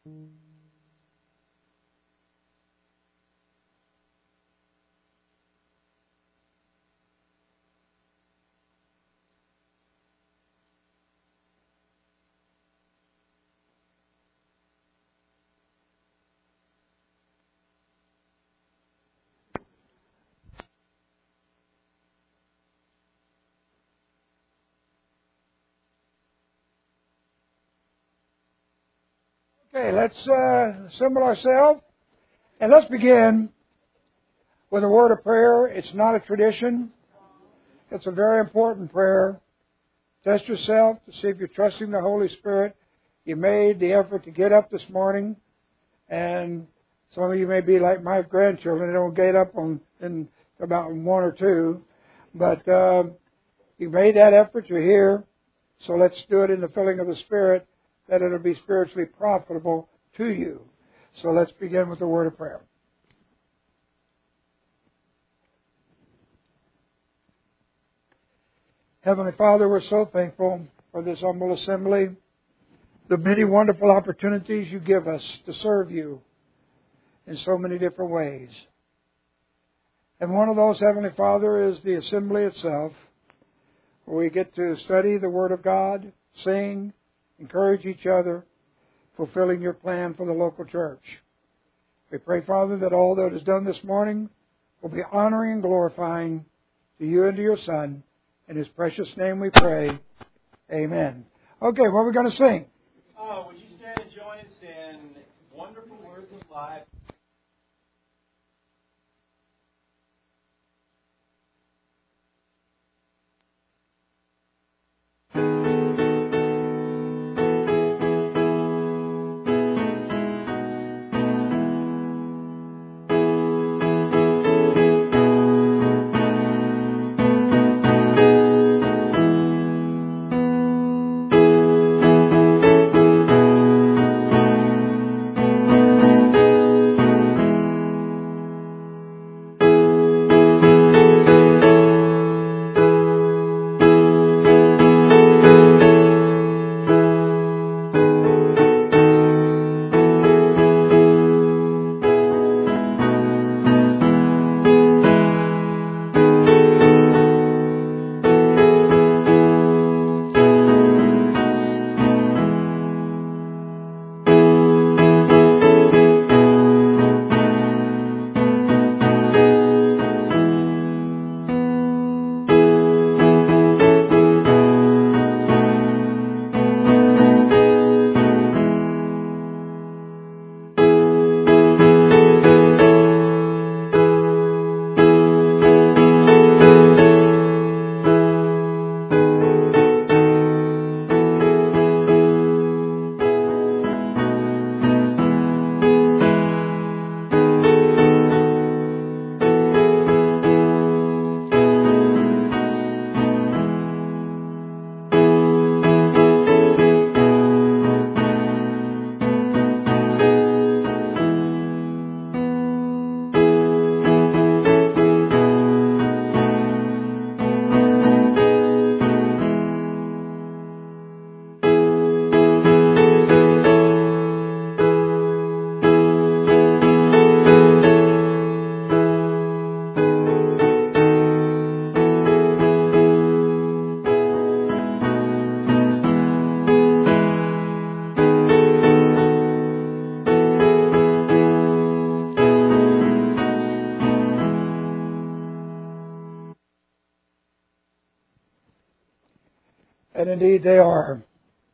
Okay, let's assemble ourselves, and let's begin with a word of prayer. It's not a tradition. It's a very important prayer. Test yourself to see if you're trusting the Holy Spirit. You made the effort to get up this morning, and some of you may be like my grandchildren. They don't get up in about 1 or 2, but you made that effort. You're here, so let's do it in the filling of the Spirit, that it'll be spiritually profitable to you. So let's begin with a word of prayer. Heavenly Father, we're so thankful for this humble assembly, the many wonderful opportunities you give us to serve you in so many different ways. And one of those, Heavenly Father, is the assembly itself, where we get to study the Word of God, sing, encourage each other, fulfilling your plan for the local church. We pray, Father, that all that is done this morning will be honoring and glorifying to you and to your Son. In His precious name we pray. Amen. Okay, what are we going to sing? Would you stand and join us in Wonderful Words of Life? And indeed they are.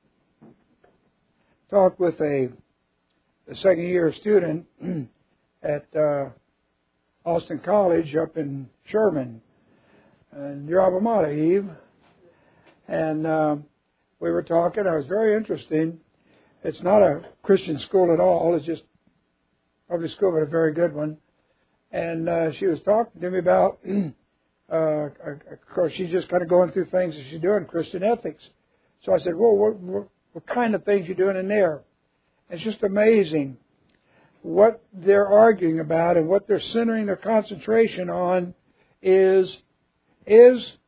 Talked with a second-year student at Austin College up in Sherman, and your alma mater, Eve. And we were talking. It was very interesting. It's not a Christian school at all. It's just public school, but a very good one. And she was talking to me about, of course, she's just kind of going through things that she's doing, Christian ethics. So I said, well, what kind of things you doing in there? It's just amazing what they're arguing about, and what they're centering their concentration on is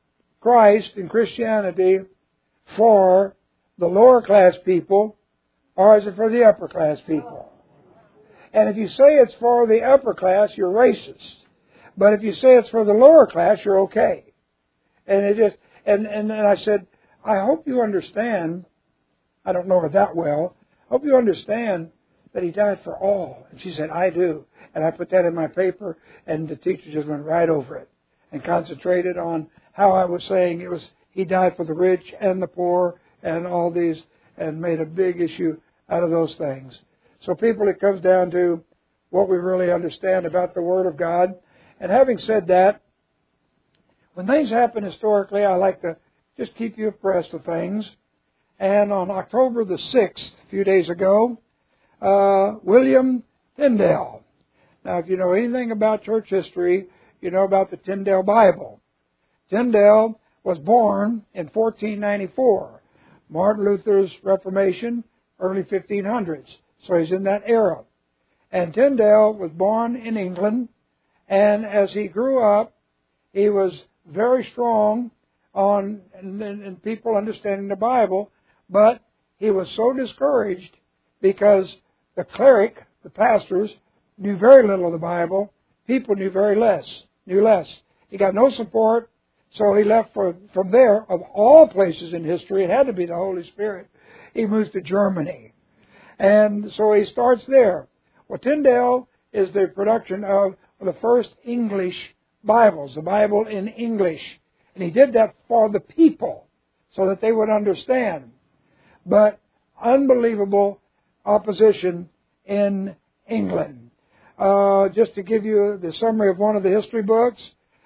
Christ and Christianity for the lower class people, or is it for the upper class people? And if you say it's for the upper class, you're racist. But if you say it's for the lower class, you're okay. And it just and I said, I hope you understand. I don't know her that well. I hope you understand that He died for all. And she said, I do. And I put that in my paper, and the teacher just went right over it and concentrated on how I was saying it was He died for the rich and the poor and all these, and made a big issue out of those things. So people, it comes down to what we really understand about the Word of God. And having said that, when things happen historically, I like to just keep you abreast of things. And on October the 6th, a few days ago, William Tyndale. Now, if you know anything about church history, you know about the Tyndale Bible. Tyndale was born in 1494. Martin Luther's Reformation, early 1500s. So he's in that era. And Tyndale was born in England, and as he grew up, he was very strong on in people understanding the Bible, but he was so discouraged because the cleric, the pastors, knew very little of the Bible. People knew less. He got no support, so he left from there. Of all places in history, it had to be the Holy Spirit. He moves to Germany. And so he starts there. Well, Tyndale is the production of the first English Bibles, the Bible in English. And he did that for the people so that they would understand. But unbelievable opposition in England. Just to give you the summary of one of the history books,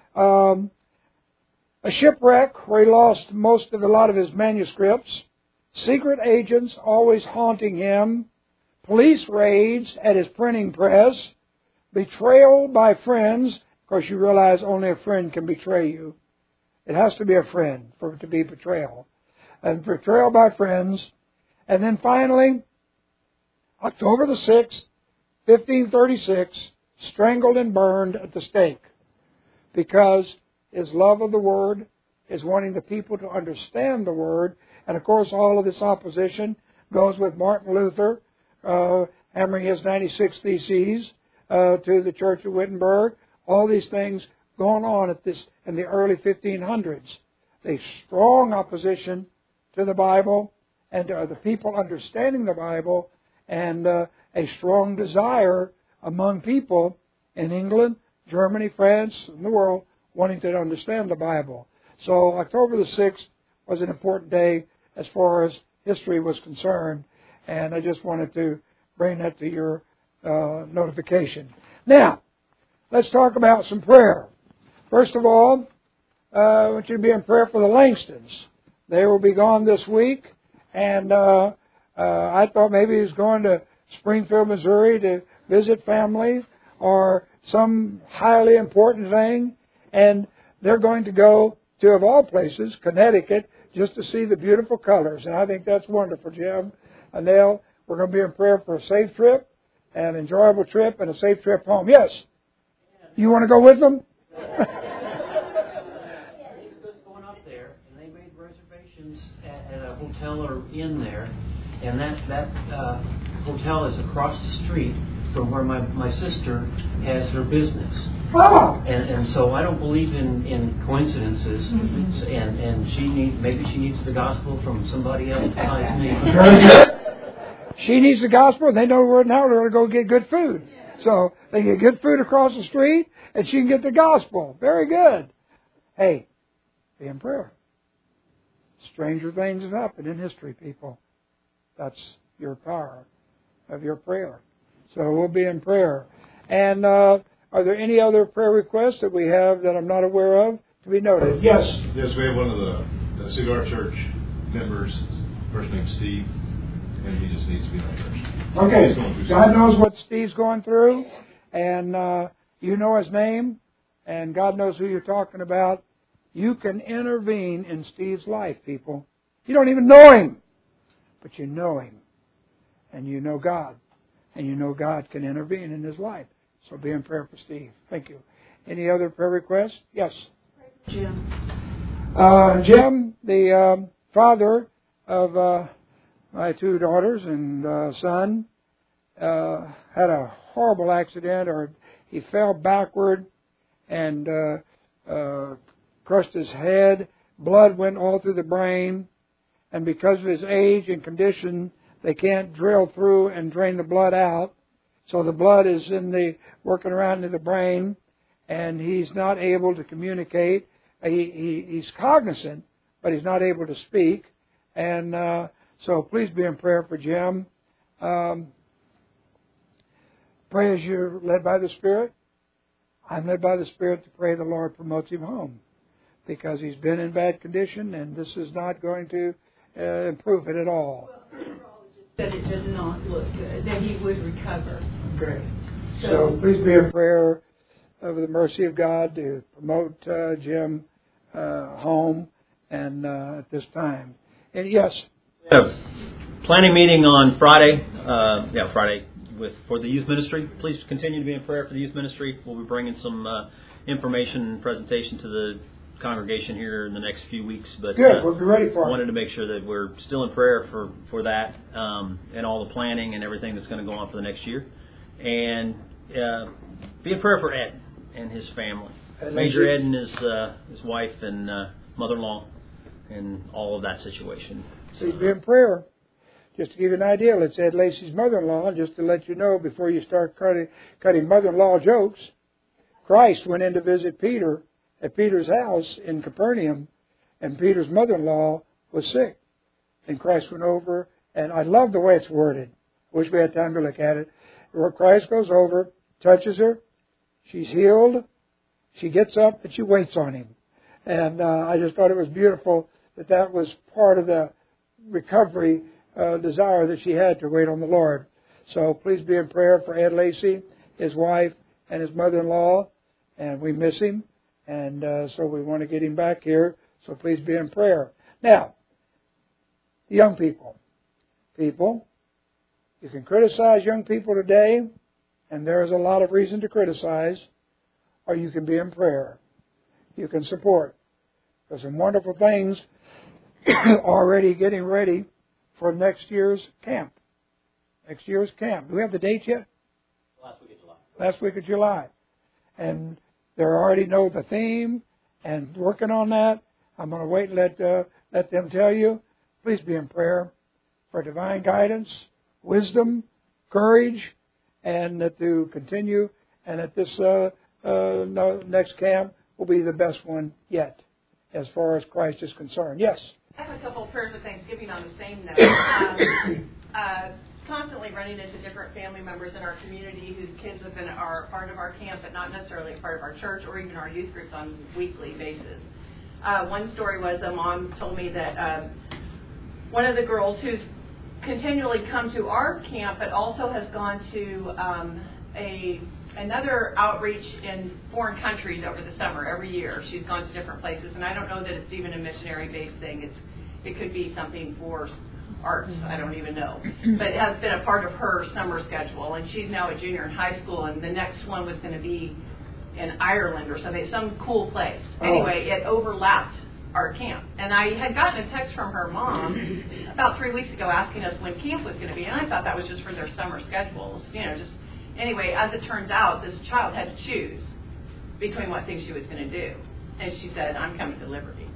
a shipwreck where he lost a lot of his manuscripts, secret agents always haunting him, police raids at his printing press, betrayal by friends. Of course, you realize only a friend can betray you. It has to be a friend for it to be betrayal. And betrayal by friends. And then finally, October the 6th, 1536, strangled and burned at the stake. Because his love of the Word, is wanting the people to understand the Word. And of course, all of this opposition goes with Martin Luther, hammering his 96 Theses to the Church of Wittenberg. All these things going on in the early 1500s. A strong opposition to the Bible and to the people understanding the Bible, and a strong desire among people in England, Germany, France, and the world wanting to understand the Bible. So October the 6th was an important day as far as history was concerned, and I just wanted to bring that to your notification. Now, let's talk about some prayer. First of all, I want you to be in prayer for the Langstons. They will be gone this week, and I thought maybe he was going to Springfield, Missouri to visit family or some highly important thing, and they're going to go to, of all places, Connecticut, just to see the beautiful colors. And I think that's wonderful, Jim. And Nell, we're going to be in prayer for a safe trip, an enjoyable trip, and a safe trip home. Yes? You want to go with them? He's just going up there, and they made reservations at a hotel or inn there, and that hotel is across the street from where my sister has her business. Oh. And so I don't believe in coincidences, and maybe she needs the gospel from somebody else besides me. Very good. She needs the gospel, and they know where now they're going to go get good food. So they get good food across the street, and she can get the gospel. Very good. Hey, be in prayer. Stranger things have happened in history, people. That's your power of your prayer. So we'll be in prayer. And are there any other prayer requests that we have that I'm not aware of to be noted? Yes. Yes, we have one of the Cigar Church members, first name Steve, and he just needs to be in church. Okay. God knows what Steve's going through, and you know his name, and God knows who you're talking about. You can intervene in Steve's life, people. You don't even know him, but you know him, and you know God. And you know God can intervene in his life. So be in prayer for Steve. Thank you. Any other prayer requests? Yes. Jim. Jim, the father of my 2 daughters and son had a horrible accident, or he fell backward and crushed his head. Blood went all through the brain, and because of his age and condition, they can't drill through and drain the blood out. So the blood is working around in the brain, and he's not able to communicate. He's cognizant, but he's not able to speak. And so please be in prayer for Jim. Pray as you're led by the Spirit. I'm led by the Spirit to pray the Lord promotes him home, because he's been in bad condition, and this is not going to improve it at all. Well, the neurologist said it does not look good, that he would recover. Great. So please be in prayer over the mercy of God to promote Jim home and at this time. And yes. We have planning meeting on Friday. Friday for the youth ministry. Please continue to be in prayer for the youth ministry. We'll be bringing some information and presentation to the congregation here in the next few weeks. But good, we'll be ready for it. Wanted to make sure that we're still in prayer for that and all the planning and everything that's going to go on for the next year. And be in prayer for Ed and his family. Major Ed and his wife and mother-in-law and all of that situation. So be in prayer. Just to give you an idea, it's Ed Lacey's mother-in-law, just to let you know before you start cutting mother-in-law jokes. Christ went in to visit Peter at Peter's house in Capernaum, and Peter's mother-in-law was sick. And Christ went over, and I love the way it's worded. I wish we had time to look at it. Where Christ goes over, touches her, she's healed, she gets up, and she waits on him. And I just thought it was beautiful that was part of the recovery desire that she had to wait on the Lord. So please be in prayer for Ed Lacey, his wife, and his mother-in-law, and we miss him, and so we want to get him back here, so please be in prayer. Now, young people. You can criticize young people today, and there is a lot of reason to criticize, or you can be in prayer. You can support. There's some wonderful things already getting ready for next year's camp. Do we have the date yet? Last week of July. And they already know the theme and working on that. I'm going to wait and let them tell you. Please be in prayer for divine guidance, wisdom, courage, and to continue. And that this next camp will be the best one yet, as far as Christ is concerned. Yes? I have a couple of prayers of Thanksgiving on the same note. Constantly running into different family members in our community whose kids are part of our camp, but not necessarily a part of our church or even our youth groups on a weekly basis. One story was a mom told me that one of the girls who's continually come to our camp, but also has gone to another outreach in foreign countries over the summer every year. She's gone to different places, and I don't know that it's even a missionary-based thing. It could be something for arts, I don't even know. But it has been a part of her summer schedule, and she's now a junior in high school, and the next one was going to be in Ireland or something, some cool place. Anyway, it overlapped our camp. And I had gotten a text from her mom about 3 weeks ago asking us when camp was going to be, and I thought that was just for their summer schedules, Anyway, as it turns out, this child had to choose between what things she was going to do. And she said, I'm coming to Liberty.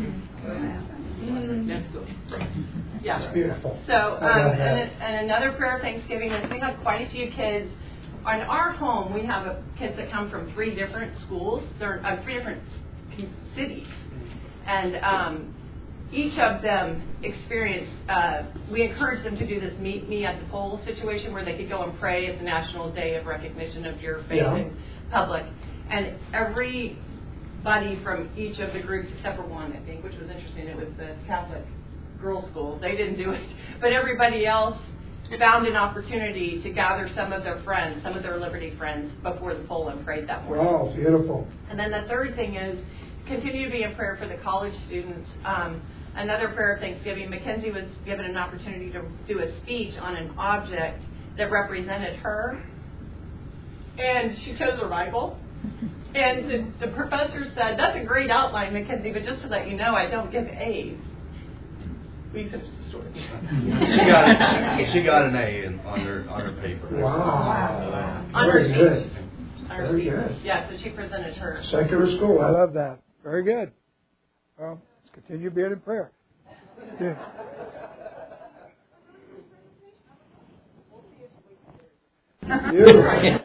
That's cool. Yeah. That's beautiful. So, and another prayer of Thanksgiving is we have quite a few kids. On our home, we have kids that come from 3 different schools. They're 3 different cities. And each of them experienced, we encouraged them to do this meet me at the pole situation where they could go and pray at the National Day of Recognition of your faith in public. And everybody from each of the groups, except for one, I think, which was interesting, it was the Catholic girls' school. They didn't do it. But everybody else found an opportunity to gather some of their friends, some of their Liberty friends, before the pole and prayed that morning. Wow, beautiful. And then the third thing is continue to be in prayer for the college students. Another prayer of Thanksgiving, Mackenzie was given an opportunity to do a speech on an object that represented her. And she chose a Bible. And the professor said, that's a great outline, Mackenzie, but just to let you know, I don't give A's. We finished the story. She got an A on her paper. Wow. On her Very good. speech. On her Very speech. good. Yeah, so she presented her. Secular school. I love that. Very good. Well, let's continue being in prayer. Yeah. Beautiful.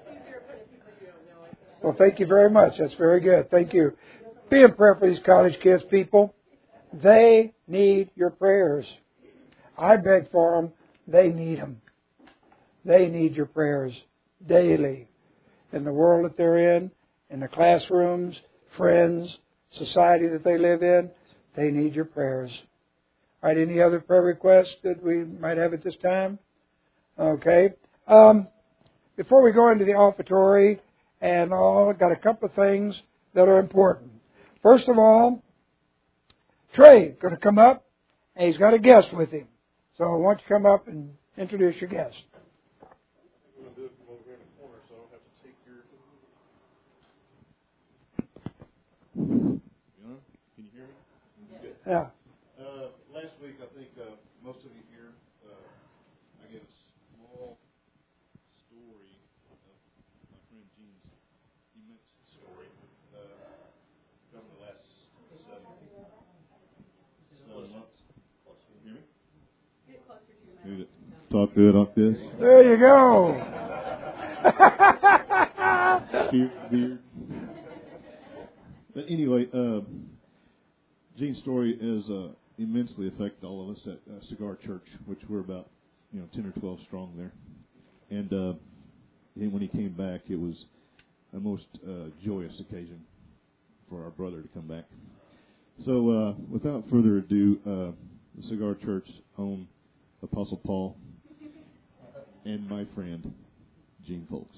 Well, thank you very much. That's very good. Thank you. Be in prayer for these college kids, people. They need your prayers. I beg for them. They need them. They need your prayers daily. In the world that they're in the classrooms, friends, society that they live in, they need your prayers. All right, any other prayer requests that we might have at this time? Okay. Before we go into the offertory and all, I've got a couple of things that are important. First of all, Trey's going to come up, and he's got a guest with him. So I want you to come up and introduce your guest. I'm going to do it from over here in the corner, so I don't have to take your... Can you hear me? Good. Yeah. Last week, I think most of you here, I gave a small story of my friend Gene's immense story from the last 7 months. Can you hear me? Get closer to your mouth. Talk good off this. There you go. Beard. But anyway, Gene's story has immensely affected all of us at Cigar Church, which we're about 10 or 12 strong there. And when he came back, it was a most joyous occasion for our brother to come back. So without further ado, the Cigar Church's own Apostle Paul and my friend, Gene Folks.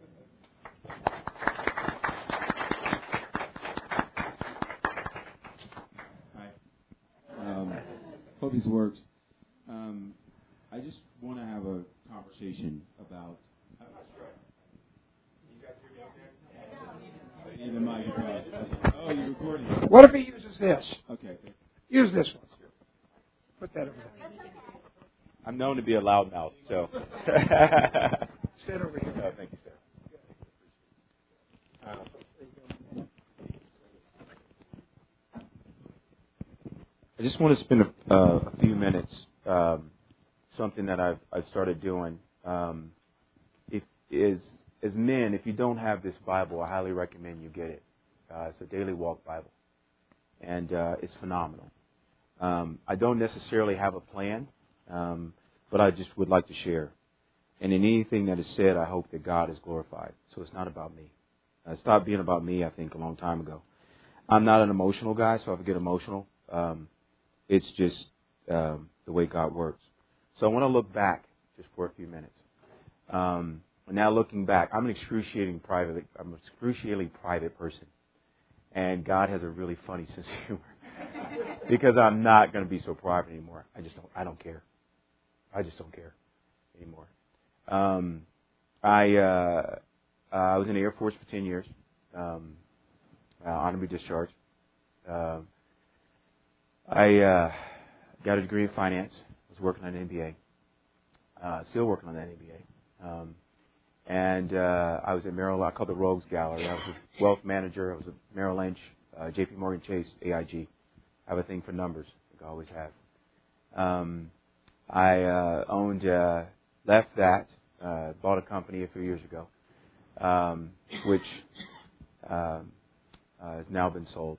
Hope this works. I just want to have a conversation about. I'm not sure. You guys hear me okay? Need the mic. Oh, you're recording. What if he uses this? Okay. Use this one. Put that over there. I'm known to be a loudmouth, so. Sit over here. Oh, thank you, sir. I just want to spend a few minutes, something that I've started doing. As men, if you don't have this Bible, I highly recommend you get it. It's a Daily Walk Bible, and it's phenomenal. I don't necessarily have a plan, but I just would like to share. And in anything that is said, I hope that God is glorified. So it's not about me. I stopped being about me, I think, a long time ago. I'm not an emotional guy, so if I get emotional, it's just the way God works. So I want to look back just for a few minutes. And now looking back, I'm an excruciatingly private person. And God has a really funny sense of humor. Because I'm not going to be so private anymore. I don't care. I just don't care anymore. I was in the Air Force for 10 years. Honorably discharged. I got a degree in finance. I was working on an MBA. Still working on that MBA. And I was at Merrill. I called the Rogues Gallery. I was a wealth manager. I was at Merrill Lynch, J.P. Morgan Chase, AIG. I have a thing for numbers, like I always have. I left that, bought a company a few years ago, which has now been sold.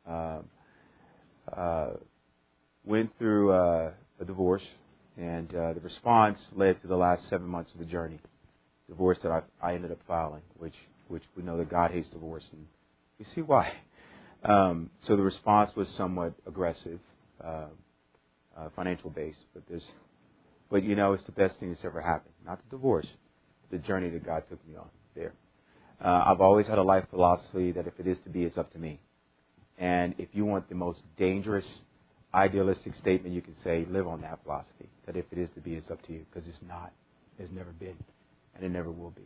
Went through a divorce, and the response led to the last 7 months of the journey. Divorce that I ended up filing, which we know that God hates divorce, and you see why. So the response was somewhat aggressive, financial based, but it's the best thing that's ever happened. Not the divorce, the journey that God took me on there. I've always had a life philosophy that if it is to be, it's up to me. And if you want the most dangerous, idealistic statement you can say, live on that philosophy. That if it is to be, it's up to you. Because it's not. It's never been. And it never will be.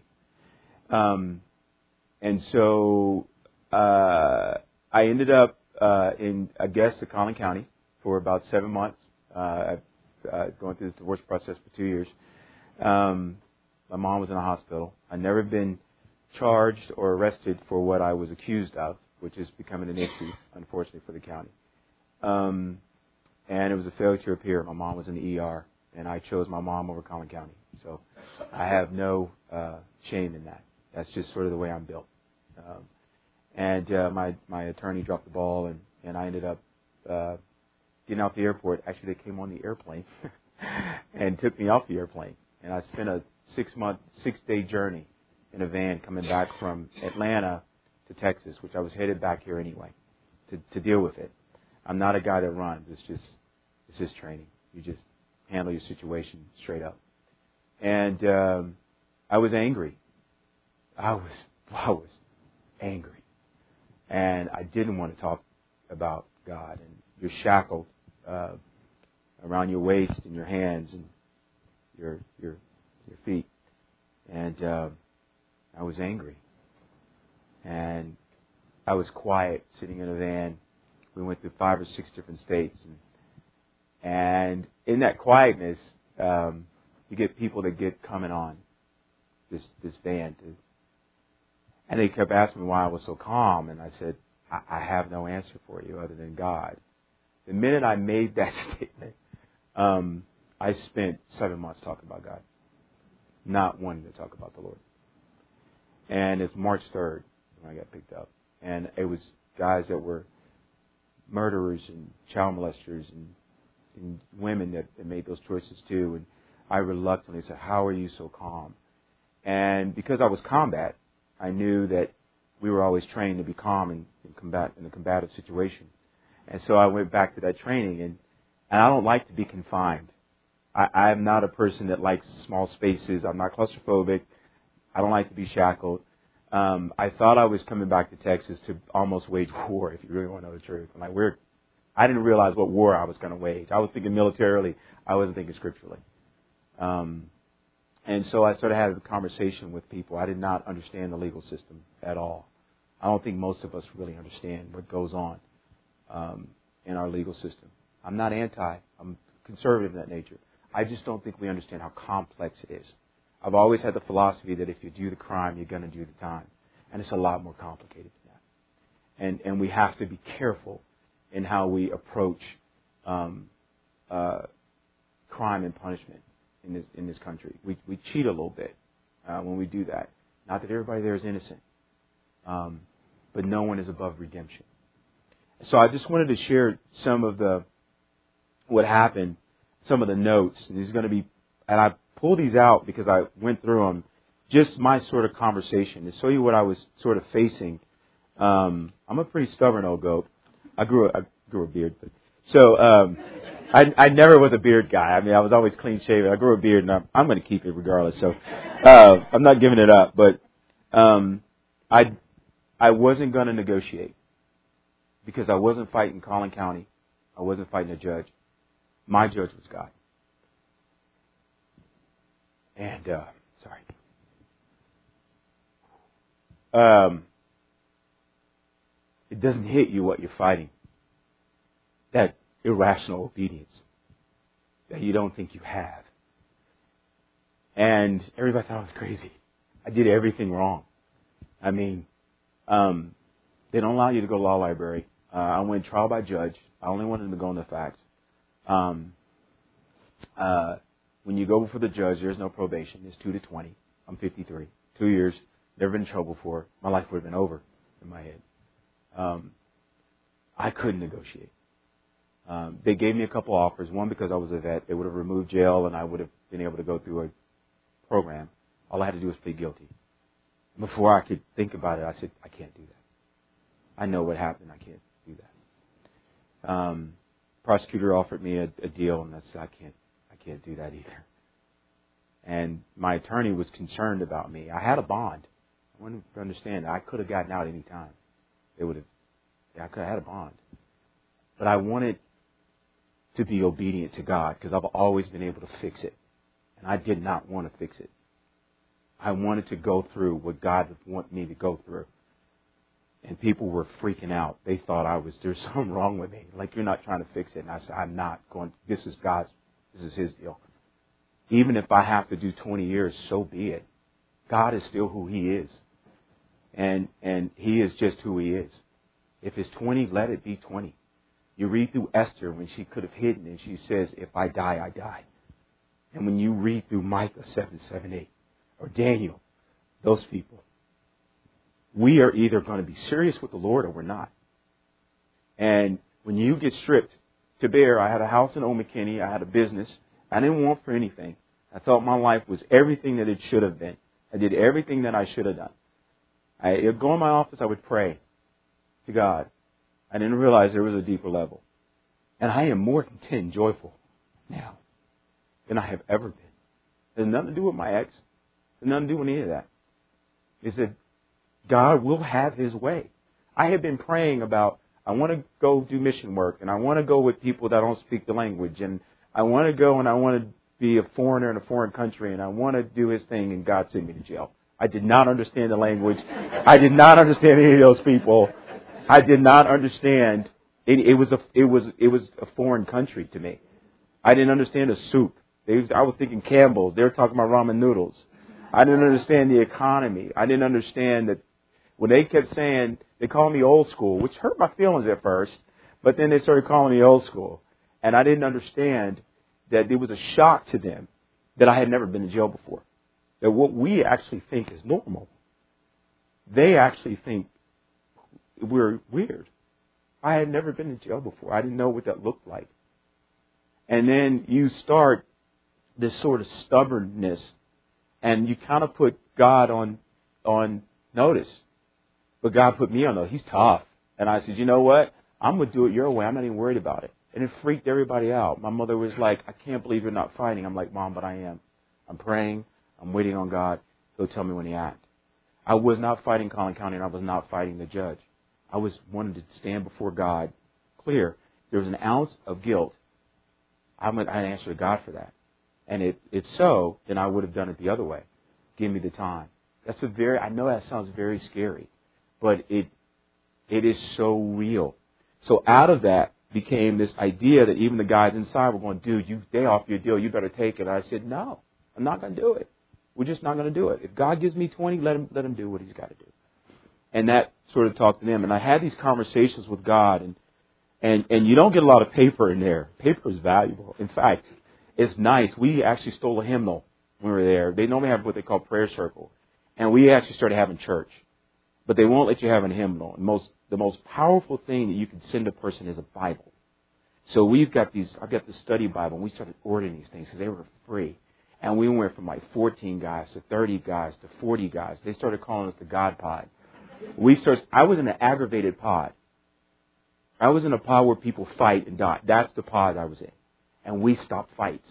And so I ended up in Augusta, Collin County for about 7 months. I've going through this divorce process for 2 years. My mom was in a hospital. I'd never been charged or arrested for what I was accused of, which is becoming an issue, unfortunately, for the county. And it was a failure to appear. My mom was in the ER, and I chose my mom over Collin County. So I have no shame in that. That's just sort of the way I'm built. And my attorney dropped the ball, and I ended up getting off the airport. Actually, they came on the airplane and took me off the airplane. And I spent a 6-day journey in a van coming back from Atlanta to Texas, which I was headed back here anyway to deal with it. I'm not a guy that runs. It's just training. You just handle your situation straight up. And I was angry. I was angry. And I didn't want to talk about God. And you're shackled around your waist and your hands and your feet. And I was angry. And I was quiet, sitting in a van. We went through 5 or 6 different states. And in that quietness, you get people that get coming on this van. And they kept asking me why I was so calm. And I said, I have no answer for you other than God. The minute I made that statement, I spent 7 months talking about God, not wanting to talk about the Lord. And it's March 3rd when I got picked up. And it was guys that were murderers and child molesters and women that made those choices too. And I reluctantly said, how are you so calm? And because I was combat, I knew that we were always trained to be calm in a combative situation. And so I went back to that training. And I don't like to be confined. I am not a person that likes small spaces. I'm not claustrophobic. I don't like to be shackled. I thought I was coming back to Texas to almost wage war, if you really want to know the truth. I didn't realize what war I was going to wage. I was thinking militarily. I wasn't thinking scripturally. And so I sort of had a conversation with people. I did not understand the legal system at all. I don't think most of us really understand what goes on in our legal system. I'm not anti. I'm conservative in that nature. I just don't think we understand how complex it is. I've always had the philosophy that if you do the crime, you're going to do the time. And it's a lot more complicated than that. And we have to be careful in how we approach crime and punishment in this country. We cheat a little bit when we do that. Not that everybody there is innocent, but no one is above redemption. So I just wanted to share some of what happened, some of the notes. And these are going to be, and I pulled these out because I went through them. Just my sort of conversation to show you what I was sort of facing. I'm a pretty stubborn old goat. I grew a beard, but so I never was a beard guy. I mean, I was always clean shaven. I grew a beard, and I'm going to keep it regardless. So I'm not giving it up. But I wasn't going to negotiate because I wasn't fighting Collin County. I wasn't fighting a judge. My judge was God. And sorry. It doesn't hit you what you're fighting. That irrational obedience that you don't think you have. And everybody thought I was crazy. I did everything wrong. I mean, they don't allow you to go to law library. I went trial by judge. I only wanted them to go on the facts. When you go before the judge, there's no probation. It's 2 to 20. I'm 53. 2 years. Never been in trouble before. My life would have been over in my head. I couldn't negotiate. They gave me a couple offers. One, because I was a vet. They would have removed jail, and I would have been able to go through a program. All I had to do was plead guilty. Before I could think about it, I said, I can't do that. I know what happened. I can't do that. Prosecutor offered me a deal, and I said, I can't do that either. And my attorney was concerned about me. I had a bond. I wanted to understand that I could have gotten out any time. I could have had a bond. But I wanted to be obedient to God because I've always been able to fix it. And I did not want to fix it. I wanted to go through what God would want me to go through. And people were freaking out. They thought there's something wrong with me. Like, you're not trying to fix it. And I said, I'm not going, this is His deal. Even if I have to do 20 years, so be it. God is still who He is. And He is just who He is. If it's 20, let it be 20. You read through Esther when she could have hidden and she says, if I die, I die. And when you read through Micah 7:8, or Daniel, those people, we are either going to be serious with the Lord or we're not. And when you get stripped to bare, I had a house in Old McKinney, I had a business, I didn't want for anything. I thought my life was everything that it should have been. I did everything that I should have done. I would go in my office, I would pray to God. I didn't realize there was a deeper level. And I am more content and joyful now than I have ever been. It has nothing to do with my ex. It has nothing to do with any of that. It's that God will have His way. I have been praying about, I want to go do mission work, and I want to go with people that don't speak the language, and I want to go and I want to be a foreigner in a foreign country, and I want to do His thing, and God sent me to jail. I did not understand the language. I did not understand any of those people. I did not understand. It was a foreign country to me. I didn't understand the soup. I was thinking Campbell's. They were talking about ramen noodles. I didn't understand the economy. I didn't understand that when they kept saying, they called me old school, which hurt my feelings at first, but then they started calling me old school. And I didn't understand that it was a shock to them that I had never been to jail before. That what we actually think is normal, they actually think we're weird. I had never been to jail before. I didn't know what that looked like. And then you start this sort of stubbornness, and you kind of put God on notice. But God put me on notice. He's tough. And I said, you know what? I'm going to do it your way. I'm not even worried about it. And it freaked everybody out. My mother was like, I can't believe you're not fighting. I'm like, Mom, but I am. I'm praying. I'm waiting on God. He'll tell me when He acts. I was not fighting Collin County, and I was not fighting the judge. I was wanting to stand before God clear. There was an ounce of guilt. I answer to God for that. And it's so, then I would have done it the other way. Give me the time. I know that sounds very scary, but it is so real. So out of that became this idea that even the guys inside were going, dude, they off your deal. You better take it. And I said, no, I'm not going to do it. We're just not going to do it. If God gives me 20, let him do what He's got to do. And that sort of talked to them. And I had these conversations with God, and you don't get a lot of paper in there. Paper is valuable. In fact, it's nice. We actually stole a hymnal when we were there. They normally have what they call prayer circle. And we actually started having church. But they won't let you have a hymnal. The most powerful thing that you can send a person is a Bible. So I've got the study Bible, and we started ordering these things because they were free. And we went from like 14 guys to 30 guys to 40 guys. They started calling us the God Pod. I was in an aggravated pod. I was in a pod where people fight and die. That's the pod I was in. And we stopped fights.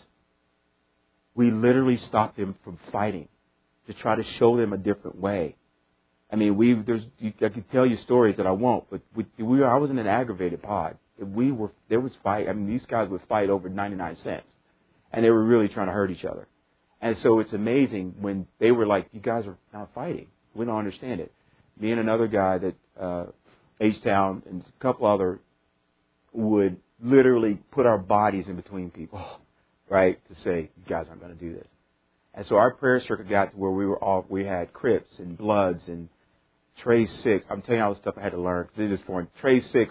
We literally stopped them from fighting to try to show them a different way. I mean, I could tell you stories that I won't, but I was in an aggravated pod. There was fight. I mean, these guys would fight over 99 cents, and they were really trying to hurt each other. And so it's amazing when they were like, you guys are not fighting. We don't understand it. Me and another guy that H-Town and a couple other would literally put our bodies in between people, right, to say, you guys aren't going to do this. And so our prayer circuit got to where we had Crips and Bloods and Trey 6. I'm telling you all the stuff I had to learn because it is foreign. Trey 6,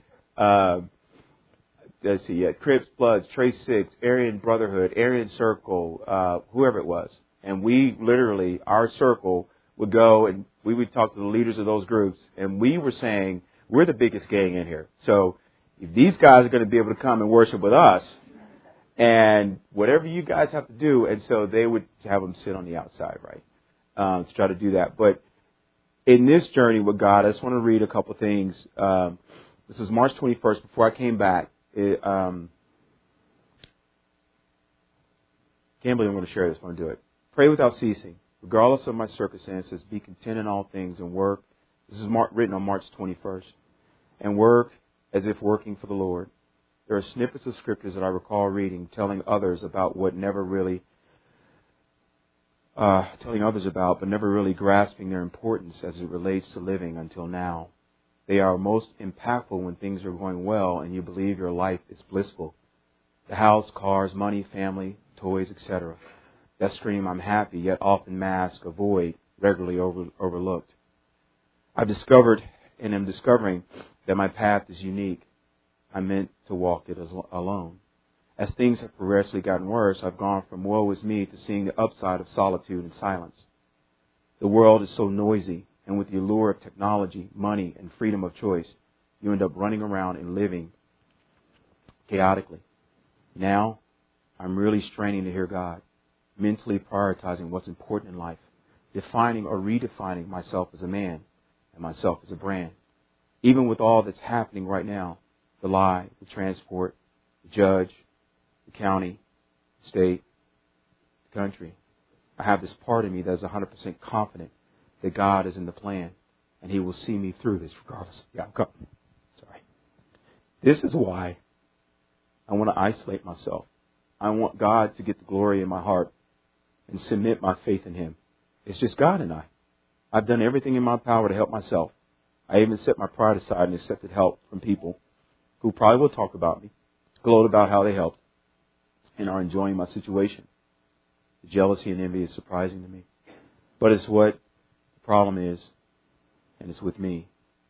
Crips, Bloods, Trey 6, Aryan Brotherhood, Aryan Circle, whoever it was. And we literally, our circle would go and we would talk to the leaders of those groups, and we were saying, we're the biggest gang in here. So if these guys are going to be able to come and worship with us, and whatever you guys have to do, and so they would have them sit on the outside, right, to try to do that. But in this journey with God, I just want to read a couple things. This is March 21st, before I came back. Can't believe I'm going to share this. I want to do it. Pray without ceasing. Regardless of my circumstances, be content in all things and work. This is written on March 21st. And work as if working for the Lord. There are snippets of scriptures that I recall reading, telling others about, but never really grasping their importance as it relates to living until now. They are most impactful when things are going well and you believe your life is blissful. The house, cars, money, family, toys, etc. That stream I'm happy, yet often mask a void regularly overlooked. I've discovered and am discovering that my path is unique. I'm meant to walk it alone. As things have progressively gotten worse, I've gone from woe is me to seeing the upside of solitude and silence. The world is so noisy, and with the allure of technology, money, and freedom of choice, you end up running around and living chaotically. Now, I'm really straining to hear God, mentally prioritizing what's important in life, defining or redefining myself as a man and myself as a brand. Even with all that's happening right now, the lie, the transport, the judge, the county, the state, the country, I have this part of me that is 100% confident that God is in the plan and He will see me through this regardless of the outcome. This is why I want to isolate myself. I want God to get the glory in my heart and submit my faith in Him. It's just God and I. I've done everything in my power to help myself. I even set my pride aside and accepted help from people who probably will talk about me, gloat about how they helped, and are enjoying my situation. The jealousy and envy is surprising to me. But it's what the problem is, and it's with me.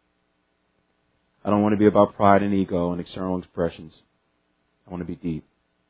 I don't want to be about pride and ego and external expressions. I want to be deep.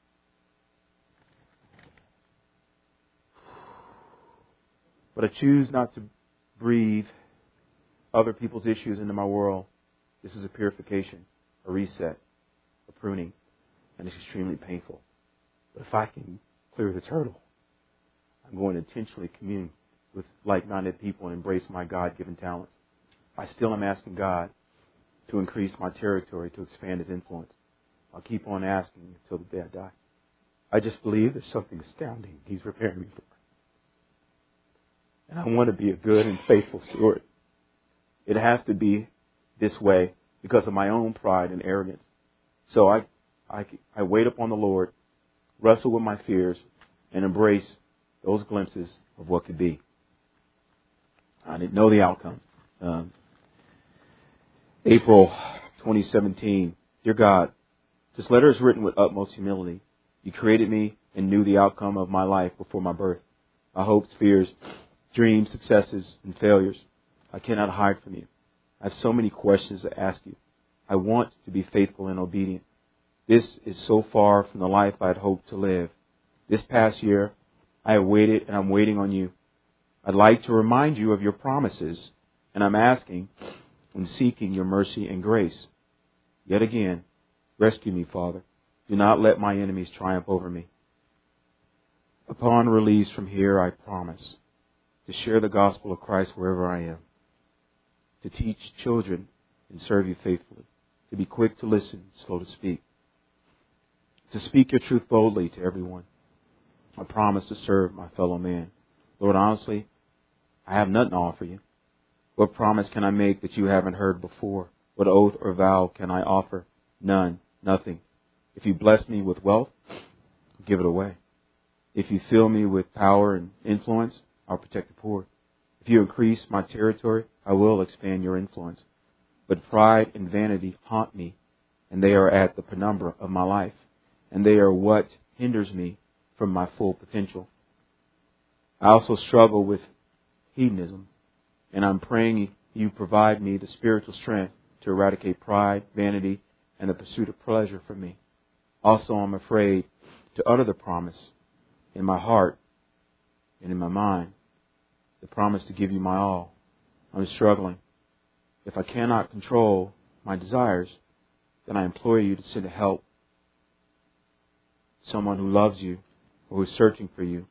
But I choose not to breathe other people's issues into my world. This is a purification, a reset, a pruning, and it's extremely painful. But if I can clear this hurdle, I'm going to intentionally commune with like-minded people and embrace my God-given talents. I still am asking God to increase my territory, to expand His influence. I'll keep on asking until the day I die. I just believe there's something astounding He's preparing me for. And I want to be a good and faithful steward. It has to be this way because of my own pride and arrogance. So I wait upon the Lord, wrestle with my fears, and embrace those glimpses of what could be. I didn't know the outcome. April 2017. Dear God, this letter is written with utmost humility. You created me and knew the outcome of my life before my birth. My hopes, fears, dreams, successes, and failures. I cannot hide from you. I have so many questions to ask you. I want to be faithful and obedient. This is so far from the life I had hoped to live. This past year, I have waited and I'm waiting on you. I'd like to remind you of your promises, and I'm asking and seeking your mercy and grace. Yet again, rescue me, Father. Do not let my enemies triumph over me. Upon release from here, I promise to share the gospel of Christ wherever I am, to teach children and serve you faithfully, to be quick to listen, slow to speak, to speak your truth boldly to everyone. I promise to serve my fellow man. Lord, honestly, I have nothing to offer you. What promise can I make that you haven't heard before? What oath or vow can I offer? None, nothing. If you bless me with wealth, give it away. If you fill me with power and influence, I'll protect the poor. If you increase my territory, I will expand your influence. But pride and vanity haunt me, and they are at the penumbra of my life, and they are what hinders me from my full potential. I also struggle with hedonism, and I'm praying you provide me the spiritual strength to eradicate pride, vanity, and the pursuit of pleasure from me. Also, I'm afraid to utter the promise in my heart and in my mind, the promise to give you my all. I'm struggling. If I cannot control my desires, then I implore you to send help, someone who loves you or who is searching for you.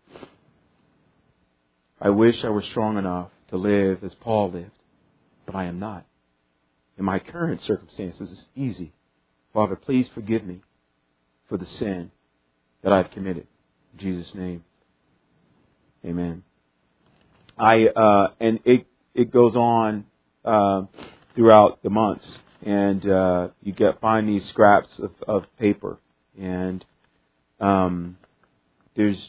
I wish I were strong enough to live as Paul lived, but I am not. In my current circumstances, it's easy. Father, please forgive me for the sin that I've committed. In Jesus' name, amen. And it goes on throughout the months, and you find these scraps of paper, and there's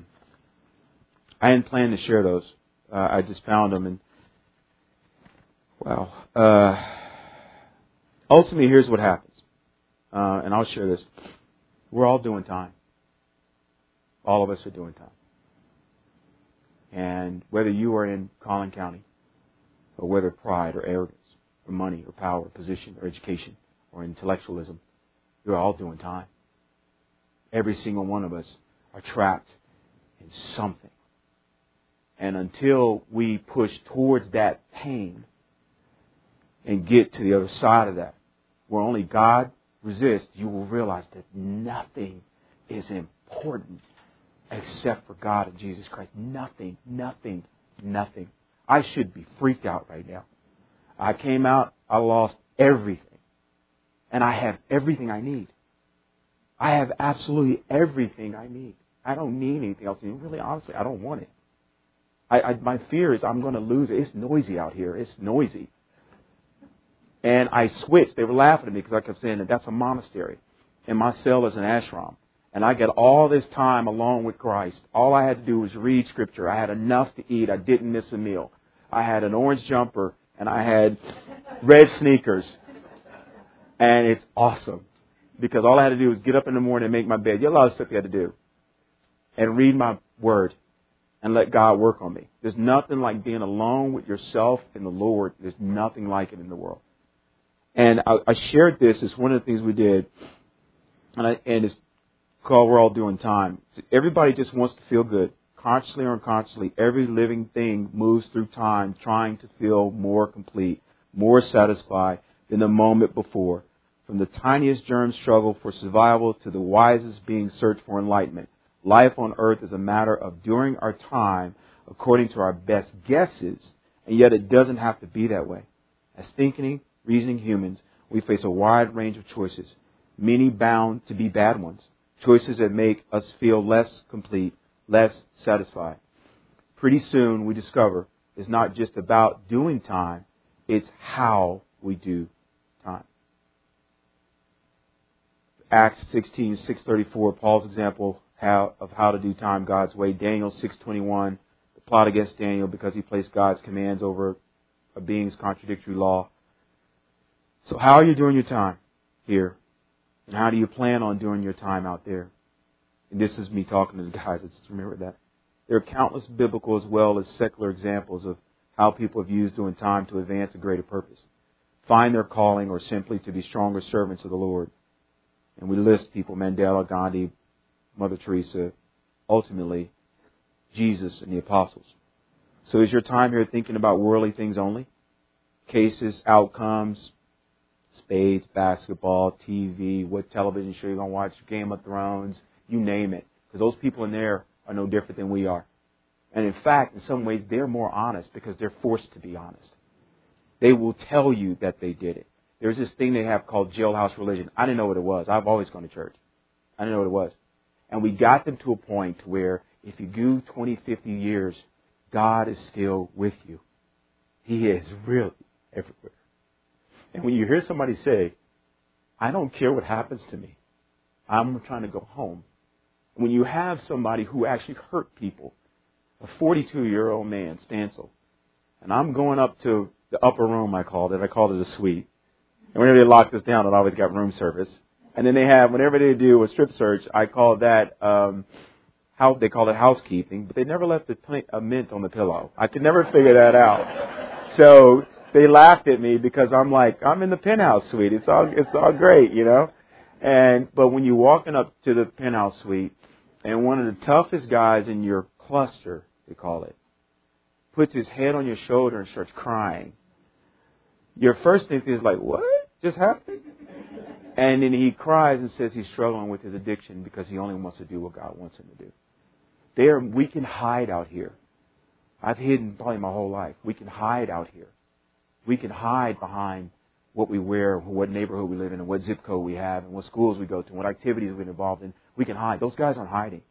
I hadn't planned to share those. I just found them, Wow. Ultimately, here's what happens. And I'll share this. We're all doing time. All of us are doing time. And whether you are in Collin County, or whether pride or arrogance, or money or power, or position or education, or intellectualism, you're all doing time. Every single one of us are trapped in something. And until we push towards that pain and get to the other side of that, where only God resists, you will realize that nothing is important except for God and Jesus Christ. Nothing. I should be freaked out right now. I came out, I lost everything. And I have everything I need. I have absolutely everything I need. I don't need anything else. Really, honestly, I don't want it. My fear is I'm going to lose it. It's noisy out here. It's noisy. And I switched. They were laughing at me because I kept saying that that's a monastery. And my cell is an ashram. And I get all this time alone with Christ. All I had to do was read Scripture. I had enough to eat. I didn't miss a meal. I had an orange jumper and I had red sneakers. And it's awesome. Because all I had to do was get up in the morning and make my bed. You have a lot of stuff you had to do. And read my Word. And let God work on me. There's nothing like being alone with yourself and the Lord. There's nothing like it in the world. And I shared this as one of the things we did. And it's called We're All Doing Time. Everybody just wants to feel good. Consciously or unconsciously, every living thing moves through time trying to feel more complete, more satisfied than the moment before. From the tiniest germ struggle for survival to the wisest being search for enlightenment. Life on earth is a matter of doing our time according to our best guesses, and yet it doesn't have to be that way. As thinking, reasoning humans, we face a wide range of choices, many bound to be bad ones, choices that make us feel less complete, less satisfied. Pretty soon we discover it's not just about doing time, it's how we do time. Acts 16:634, Paul's example of how to do time God's way. Daniel 6:21, the plot against Daniel because he placed God's commands over a being's contradictory law. So how are you doing your time here? And how do you plan on doing your time out there? And this is me talking to the guys. Let's remember that. There are countless biblical as well as secular examples of how people have used doing time to advance a greater purpose, find their calling, or simply to be stronger servants of the Lord. And we list people, Mandela, Gandhi, Mother Teresa, ultimately Jesus and the apostles. So is your time here thinking about worldly things only? Cases, outcomes, spades, basketball, TV, what television show you're going to watch, Game of Thrones, you name it. Because those people in there are no different than we are. And in fact, in some ways, they're more honest because they're forced to be honest. They will tell you that they did it. There's this thing they have called jailhouse religion. I didn't know what it was. I've always gone to church. I didn't know what it was. And we got them to a point where if you do 20, 50 years, God is still with you. He is really everywhere. And when you hear somebody say, I don't care what happens to me, I'm trying to go home. When you have somebody who actually hurt people, a 42-year-old man, Stancil, and I'm going up to the upper room, I called it a suite. And whenever they locked us down, it always got room service. And then they have, whenever they do a strip search, I call that, they call it housekeeping, but they never left a mint on the pillow. I could never figure that out. So they laughed at me because I'm like, I'm in the penthouse suite. It's all great, you know. But when you're walking up to the penthouse suite, and one of the toughest guys in your cluster, they call it, puts his head on your shoulder and starts crying, your first thing is like, what just happened? And then he cries and says he's struggling with his addiction because he only wants to do what God wants him to do. We can hide out here. I've hidden probably my whole life. We can hide out here. We can hide behind what we wear, what neighborhood we live in, and what zip code we have, and what schools we go to, and what activities we're involved in. We can hide. Those guys aren't hiding.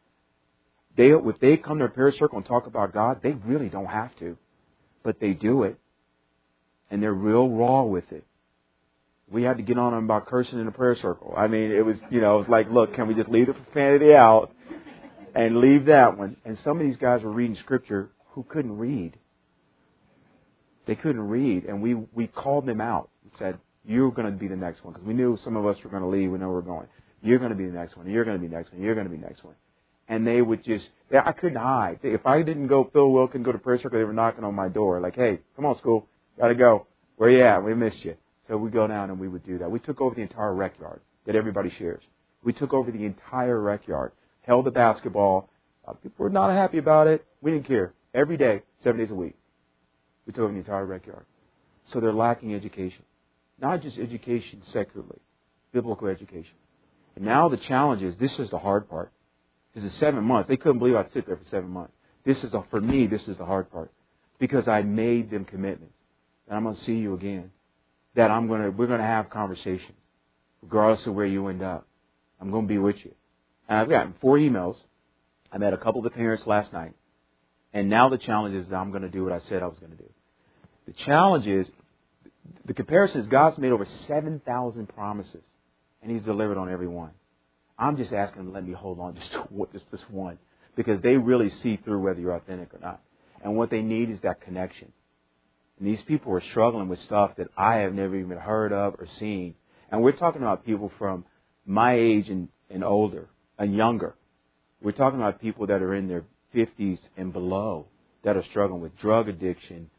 If they come to a prayer circle and talk about God, they really don't have to. But they do it. And they're real raw with it. We had to get on them about cursing in a prayer circle. I mean, it was like, look, can we just leave the profanity out and leave that one? And some of these guys were reading Scripture who couldn't read. They couldn't read, and we called them out and said, you're going to be the next one, because we knew some of us were going to leave. We know we're going. You're going to be the next one. You're going to be the next one. You're going to be the next one. And they would I couldn't hide. If I didn't go, Phil Wilkin, go to prayer circle, they were knocking on my door like, hey, come on, school. Got to go. Where you at? We missed you. So we go down and we would do that. We took over the entire rec yard that everybody shares. We took over the entire rec yard, held the basketball. People were not happy about it. We didn't care. Every day, 7 days a week, we took over the entire rec yard. So they're lacking education. Not just education secularly, biblical education. And now the challenge is, this is the hard part. This is 7 months. They couldn't believe I'd sit there for 7 months. For me, this is the hard part. Because I made them commitments. And I'm going to see you again. That we're going to have conversations. Regardless of where you end up. I'm going to be with you. And I've gotten 4 emails. I met a couple of the parents last night. And now the challenge is I'm going to do what I said I was going to do. The challenge is, the comparison is God's made over 7,000 promises. And He's delivered on every one. I'm just asking them to let me hold on just to this one. Because they really see through whether you're authentic or not. And what they need is that connection. And these people are struggling with stuff that I have never even heard of or seen. And we're talking about people from my age and older and younger. We're talking about people that are in their 50s and below that are struggling with drug addiction,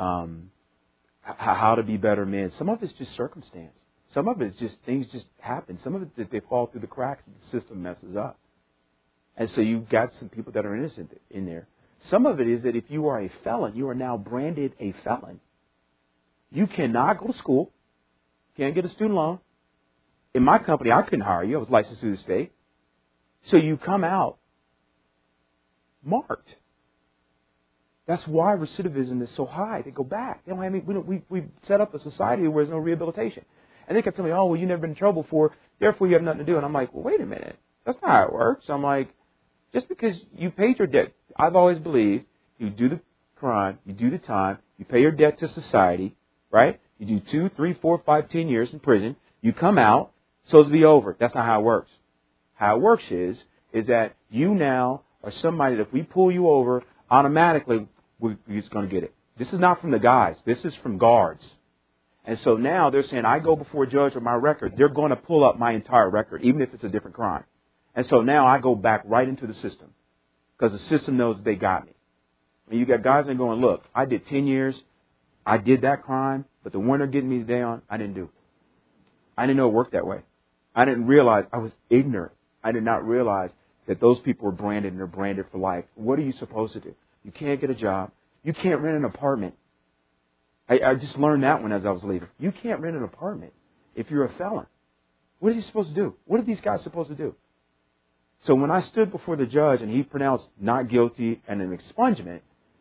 how to be better men. Some of it's just circumstance. Some of it's just things just happen. Some of it that they fall through the cracks and the system messes up. And so you've got some people that are innocent in there. Some of it is that if you are a felon, you are now branded a felon. You cannot go to school. Can't get a student loan. In my company, I couldn't hire you. I was licensed through the state. So you come out marked. That's why recidivism is so high. They go back. They don't have any, we set up a society where there's no rehabilitation. And they kept telling me, oh, well, you've never been in trouble before, therefore you have nothing to do. And I'm like, well, wait a minute. That's not how it works. I'm like, just because you paid your debt, I've always believed you do the crime, you do the time, you pay your debt to society, right? You do 2, 3, 4, 5, 10 years in prison. You come out, so it's be over. That's not how it works. How it works is that you now are somebody that if we pull you over, automatically we're just going to get it. This is not from the guys. This is from guards. And so now they're saying, I go before a judge with my record. They're going to pull up my entire record, even if it's a different crime. And so now I go back right into the system because the system knows they got me. And you got guys that are going, look, I did 10 years. I did that crime, but the one they're getting me today on, I didn't do. I didn't know it worked that way. I didn't realize I was ignorant. I did not realize that those people were branded and they're branded for life. What are you supposed to do? You can't get a job. You can't rent an apartment. I just learned that one as I was leaving. You can't rent an apartment if you're a felon. What are you supposed to do? What are these guys supposed to do? So when I stood before the judge and he pronounced not guilty and an expungement,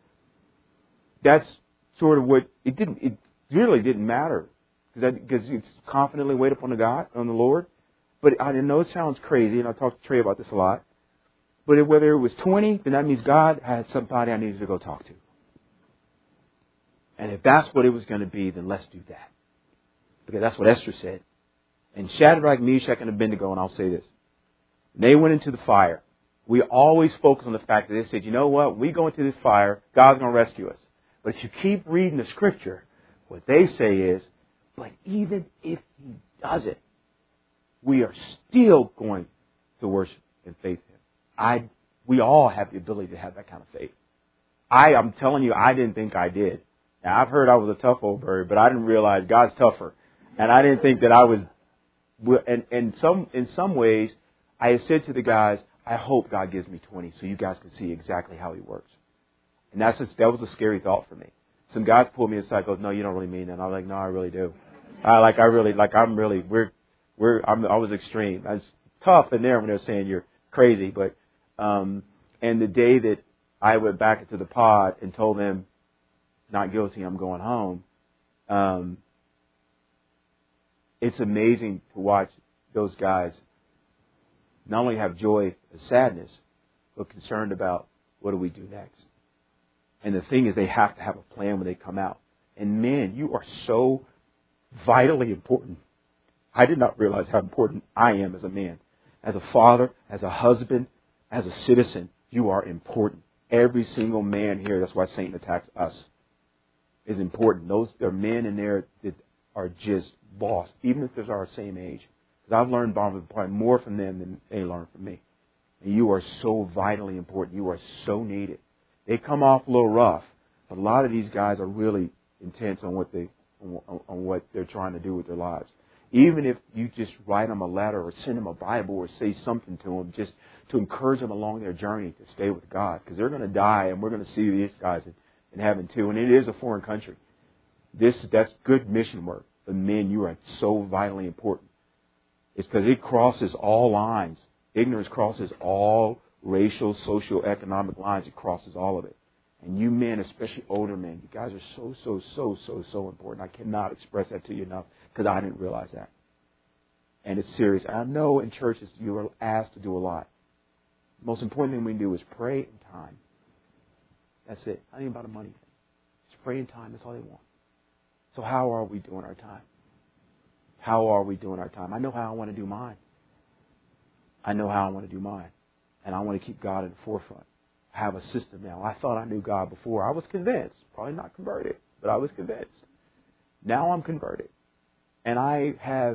that's sort of what it really didn't matter because it's confidently wait upon on the Lord. But I know it sounds crazy, and I talked to Trey about this a lot. But whether it was 20, then that means God had somebody I needed to go talk to. And if that's what it was going to be, then let's do that. Because that's what Esther said. And Shadrach, Meshach, and Abednego, and I'll say this. They went into the fire. We always focus on the fact that they said, you know what? We go into this fire, God's going to rescue us. But if you keep reading the Scripture, what they say is, but even if He doesn't, we are still going to worship and faith Him. We all have the ability to have that kind of faith. I'm telling you, I didn't think I did. Now, I've heard I was a tough old bird, but I didn't realize God's tougher. And I didn't think that I was, and in some ways, I had said to the guys, I hope God gives me 20 so you guys can see exactly how He works. And that was a scary thought for me. Some guys pulled me aside and goes, no, you don't really mean that. And I was like, no, I really do. I was extreme. I was tough in there when they were saying you're crazy. But, and the day that I went back into the pod and told them, not guilty, I'm going home, it's amazing to watch those guys not only have joy and sadness, but concerned about what do we do next. And the thing is, they have to have a plan when they come out. And man, you are so vitally important. I did not realize how important I am as a man. As a father, as a husband, as a citizen, you are important. Every single man here, that's why Satan attacks us. is important. Those there are men in there that are just lost, even if they're our same age. Because I've learned probably more from them than they learned from me. And you are so vitally important. You are so needed. They come off a little rough, but a lot of these guys are really intense on what they're trying to do with their lives. Even if you just write them a letter or send them a Bible or say something to them just to encourage them along their journey to stay with God. Because they're going to die, and we're going to see these guys in heaven too. And it is a foreign country. That's good mission work. But men, you are so vitally important. It's because it crosses all lines. Ignorance crosses all racial, social, economic lines. It crosses all of it. And you men, especially older men, you guys are so important. I cannot express that to you enough because I didn't realize that. And it's serious. I know in churches you are asked to do a lot. The most important thing we can do is pray and time. That's it. Not even about a money thing. Just pray and time. That's all they want. So how are we doing our time? How are we doing our time? I know how I want to do mine. And I want to keep God in the forefront. I have a system now. I thought I knew God before. I was convinced. Probably not converted, but I was convinced. Now I'm converted. And I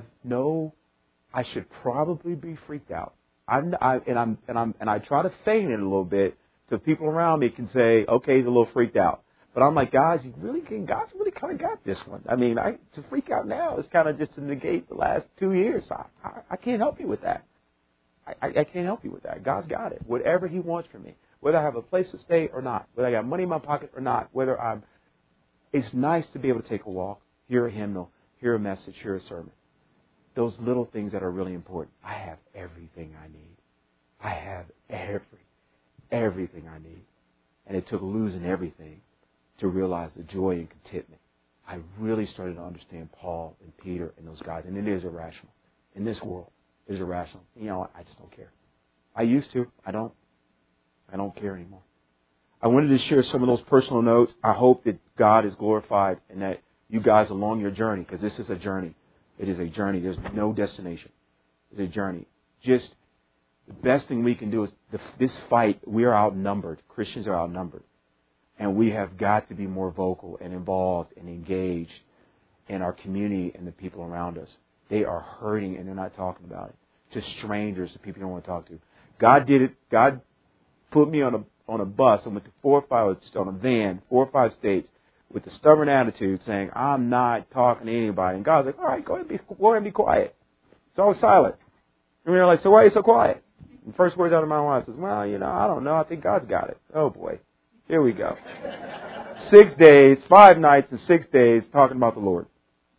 should probably be freaked out. And I try to feign it a little bit so people around me can say, okay, he's a little freaked out. But I'm like, God's really kind of got this one. I mean, to freak out now is kind of just to negate the last 2 years. I can't help you with that. I can't help you with that. God's got it. Whatever He wants from me. Whether I have a place to stay or not. Whether I got money in my pocket or not. It's nice to be able to take a walk, hear a hymnal, hear a message, hear a sermon. Those little things that are really important. I have everything I need. I have everything I need. And it took losing everything to realize the joy and contentment. I really started to understand Paul and Peter and those guys. And it is irrational. In this world, it is irrational. You know what? I just don't care. I used to. I don't care anymore. I wanted to share some of those personal notes. I hope that God is glorified and that you guys along your journey, because this is a journey. It is a journey. There's no destination. It's a journey. Just the best thing we can do is this fight, we are outnumbered. Christians are outnumbered. And we have got to be more vocal and involved and engaged in our community and the people around us. They are hurting and they're not talking about it. To strangers, to people you don't want to talk to. God did it. God put me on a bus and went to 4 or 5 states with a stubborn attitude saying, I'm not talking to anybody. And God's like, all right, go ahead and be quiet. So I was silent. And we were like, so why are you so quiet? And the first words out of my mouth says, well, I don't know. I think God's got it. Oh, boy. Here we go. 6 days, 5 nights, and 6 days talking about the Lord.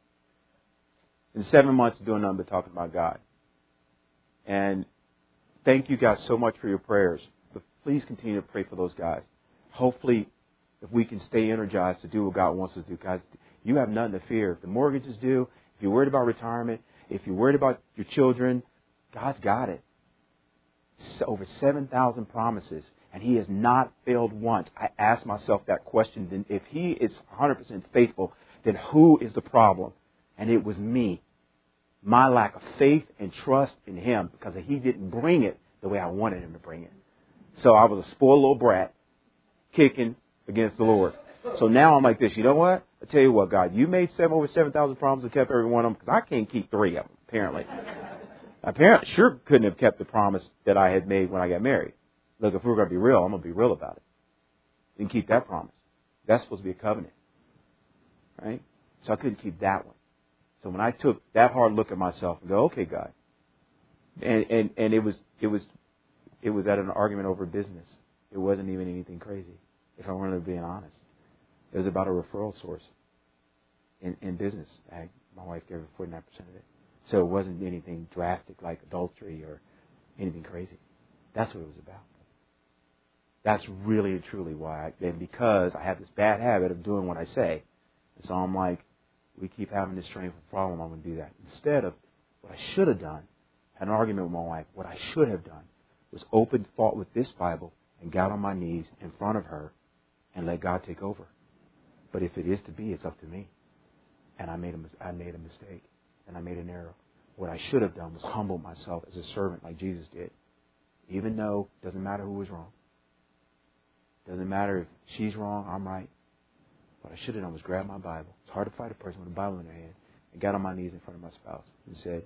And 7 months doing nothing but talking about God. And thank you guys so much for your prayers. But please continue to pray for those guys. Hopefully, if we can stay energized to do what God wants us to do. Guys, you have nothing to fear. If the mortgage is due, if you're worried about retirement, if you're worried about your children, God's got it. Over 7,000 promises. And He has not failed once. I asked myself that question. Then if He is 100% faithful, then who is the problem? And it was me. My lack of faith and trust in Him, because He didn't bring it the way I wanted Him to bring it. So I was a spoiled little brat kicking against the Lord. So now I'm like this. You know what? I tell you what, God, you made over 7,000 promises and kept every one of them, because I can't keep 3 of them, apparently. My parents sure couldn't have kept the promise that I had made when I got married. Look, if we're going to be real, I'm going to be real about it. Didn't keep that promise. That's supposed to be a covenant. Right? So I couldn't keep that one. So when I took that hard look at myself and go, okay, God. And it was at an argument over business. It wasn't even anything crazy, if I wanted to be honest. It was about a referral source in business. My wife gave her 49% of it. So it wasn't anything drastic like adultery or anything crazy. That's what it was about. That's really and truly why. And because I have this bad habit of doing what I say. And so I'm like, we keep having this shameful problem, I'm going to do that. Instead of what I should have done, had an argument with my wife, what I should have done was open thought with this Bible and got on my knees in front of her and let God take over. But if it is to be, it's up to me. And I made a mistake. And I made an error. What I should have done was humble myself as a servant like Jesus did. Even though it doesn't matter who was wrong. Doesn't matter if she's wrong, I'm right. What I should have done was grab my Bible. It's hard to fight a person with a Bible in their hand. And got on my knees in front of my spouse and said,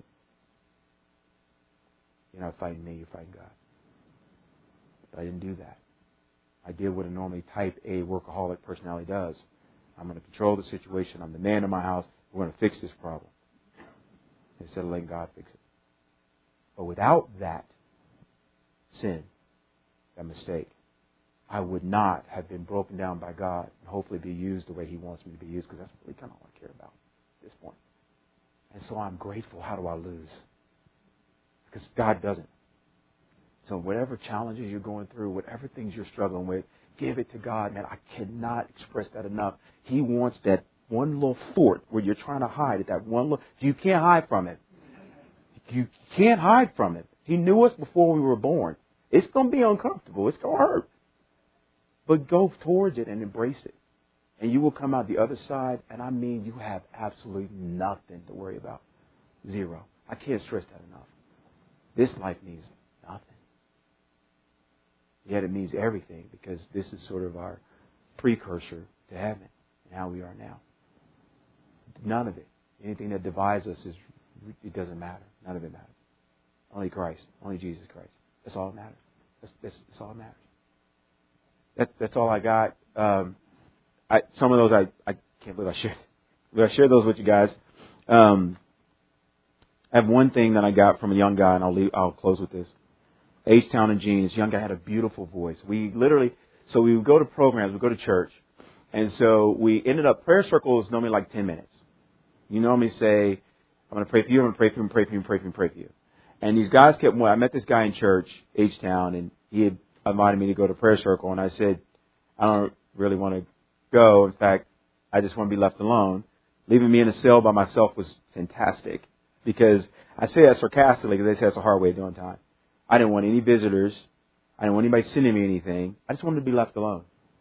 you're not fighting me, you're fighting God. But I didn't do that. I did what a normally type A workaholic personality does. I'm going to control the situation. I'm the man in my house. We're going to fix this problem. Instead of letting God fix it. But without that sin, that mistake, I would not have been broken down by God and hopefully be used the way He wants me to be used, because that's really kind of all I care about at this point. And so I'm grateful. How do I lose? Because God doesn't. So whatever challenges you're going through, whatever things you're struggling with, give it to God. Man, I cannot express that enough. He wants that one little fort where you're trying to hide at that one little... You can't hide from it. You can't hide from it. He knew us before we were born. It's going to be uncomfortable. It's going to hurt. But go towards it and embrace it. And you will come out the other side, and I mean you have absolutely nothing to worry about. Zero. I can't stress that enough. This life means nothing. Yet it means everything, because this is sort of our precursor to heaven and how we are now. None of it. Anything that divides us, it doesn't matter. None of it matters. Only Christ. Only Jesus Christ. That's all that matters. That's all that matters. That's all I got. Some of those I can't believe I shared. I shared those with you guys. I have one thing that I got from a young guy, and I'll close with this. H-Town and Gene. This young guy had a beautiful voice. We would go to programs, we'd go to church, and so we ended up, prayer circles normally like 10 minutes. You normally say, I'm going to pray for you, I'm going to pray for you, I'm going to pray for you, I'm going to pray for you. And these guys kept, I met this guy in church, H-Town, and he had invited me to go to prayer circle, and I said, I don't really want to go. In fact, I just want to be left alone. Leaving me in a cell by myself was fantastic, because I say that sarcastically, because they say it's a hard way of doing time. I didn't want any visitors. I didn't want anybody sending me anything. I just wanted to be left alone.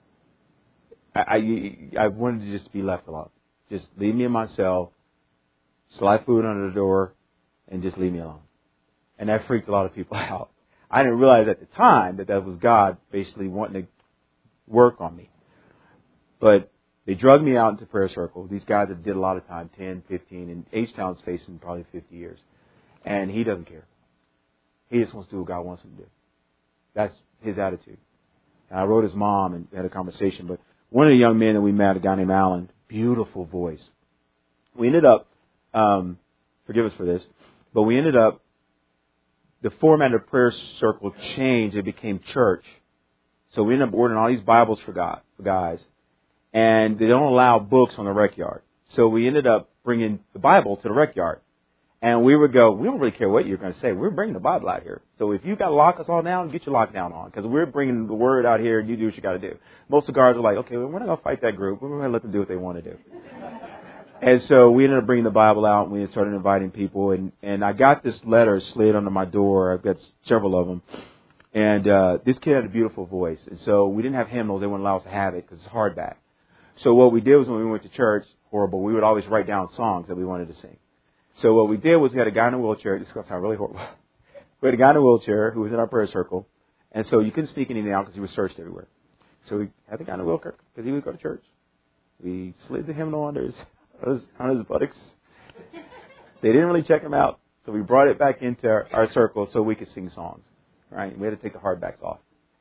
I wanted to just be left alone. Just leave me in my cell, slide food under the door, and just leave me alone. And that freaked a lot of people out. I didn't realize at the time that was God basically wanting to work on me. But they drugged me out into prayer circle. These guys that did a lot of time, 10, 15, and H-Town's facing probably 50 years. And he doesn't care. He just wants to do what God wants him to do. That's his attitude. And I wrote his mom and had a conversation. But one of the young men that we met, a guy named Alan, beautiful voice. We ended up, forgive us for this, but we ended up, the format of prayer circle changed. It became church. So we ended up ordering all these Bibles for guys. And they don't allow books on the rec yard. So we ended up bringing the Bible to the rec yard. And we would go, we don't really care what you're going to say. We're bringing the Bible out here. So if you got to lock us all down, get your lockdown on. Because we're bringing the Word out here, and you do what you got to do. Most of the guards are like, okay, we're not going to fight that group. We're going to let them do what they want to do. And so we ended up bringing the Bible out, and we started inviting people. And I got this letter slid under my door. I've got several of them. And this kid had a beautiful voice. And so we didn't have hymnals. They wouldn't allow us to have it because it's hardback. So what we did was when we went to church, horrible, we would always write down songs that we wanted to sing. So what we did was we had a guy in a wheelchair. This is going to sound really horrible. We had a guy in a wheelchair who was in our prayer circle. And so you couldn't sneak anything out because he was searched everywhere. So we had the guy in a wheelchair because he would go to church. We slid the hymnal on his buttocks. They didn't really check him out. So we brought it back into our circle so we could sing songs. Right? We had to take the hardbacks off.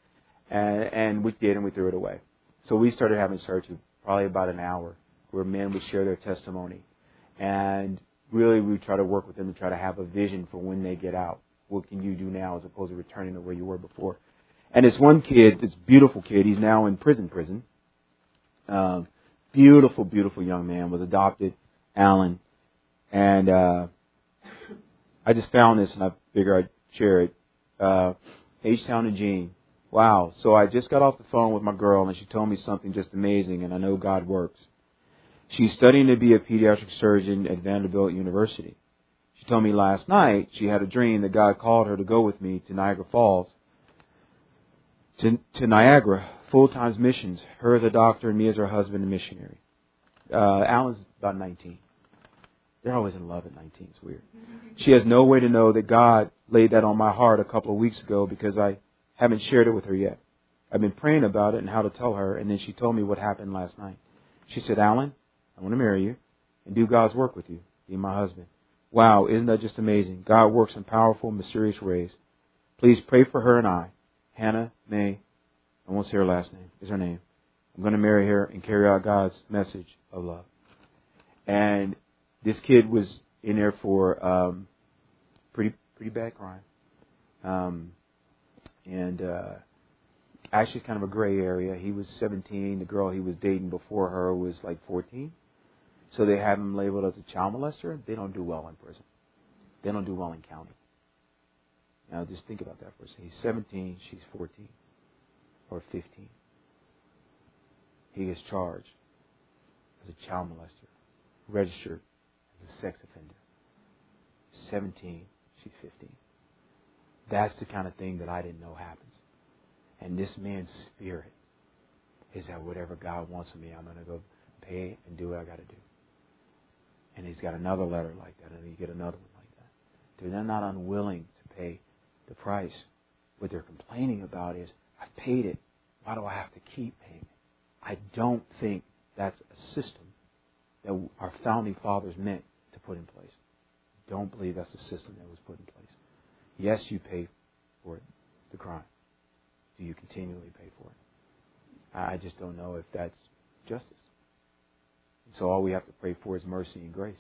And we did, and we threw it away. So we started having searches probably about an hour where men would share their testimony. And really, we try to work with them to try to have a vision for when they get out. What can you do now as opposed to returning to where you were before? And this one kid, this beautiful kid, he's now in prison. Beautiful, beautiful young man, was adopted, Alan. And I just found this, and I figured I'd share it. H-Town and Gene. Wow. So I just got off the phone with my girl, and she told me something just amazing, and I know God works. She's studying to be a pediatric surgeon at Vanderbilt University. She told me last night she had a dream that God called her to go with me to Niagara Falls, to Niagara, full-time missions, her as a doctor and me as her husband and missionary. Alan's about 19. They're always in love at 19. It's weird. She has no way to know that God laid that on my heart a couple of weeks ago because I haven't shared it with her yet. I've been praying about it and how to tell her, and then she told me what happened last night. She said, Alan, I want to marry you and do God's work with you. Be my husband. Wow, isn't that just amazing? God works in powerful, mysterious ways. Please pray for her and I. Hannah May, I won't say her last name, is her name. I'm going to marry her and carry out God's message of love. And this kid was in there for pretty bad crime. Actually, it's kind of a gray area. He was 17. The girl he was dating before her was like 14. So they have him labeled as a child molester. They don't do well in prison. They don't do well in county. Now, just think about that for a second. He's 17. She's 14 or 15. He is charged as a child molester, registered as a sex offender. 17. She's 15. That's the kind of thing that I didn't know happens. And this man's spirit is that whatever God wants of me, I'm going to go pay and do what I got to do. And he's got another letter like that, and you get another one like that. They're not unwilling to pay the price. What they're complaining about is, I've paid it. Why do I have to keep paying it? I don't think that's a system that our founding fathers meant to put in place. I don't believe that's the system that was put in place. Yes, you pay for it, the crime. Do you continually pay for it? I just don't know if that's justice. So all we have to pray for is mercy and grace.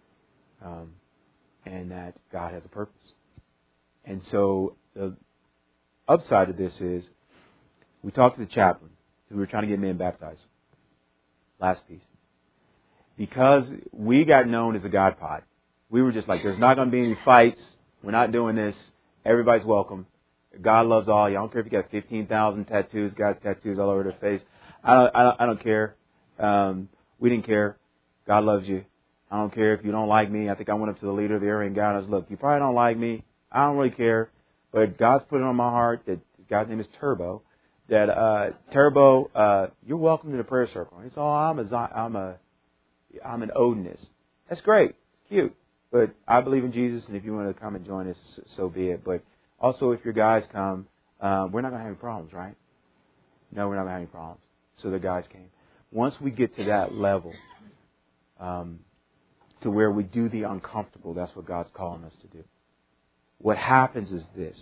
And that God has a purpose. And so the upside of this is, we talked to the chaplain. We were trying to get men baptized. Last piece. Because we got known as a God pod, we were just like, there's not going to be any fights. We're not doing this. Everybody's welcome. God loves all you. I don't care if you got 15,000 tattoos, guys tattoos all over their face. I don't care. We didn't care. God loves you. I don't care if you don't like me. I think I went up to the leader of the area and God was, look, you probably don't like me. I don't really care. But God's put it on my heart that this guy's name is Turbo. That Turbo, you're welcome to the prayer circle. He said, oh, I'm an Odinist. That's great. It's cute. But I believe in Jesus, and if you want to come and join us, so be it. But also, if your guys come, we're not going to have any problems, right? No, we're not going to have any problems. So the guys came. Once we get to that level, to where we do the uncomfortable, that's what God's calling us to do. What happens is this,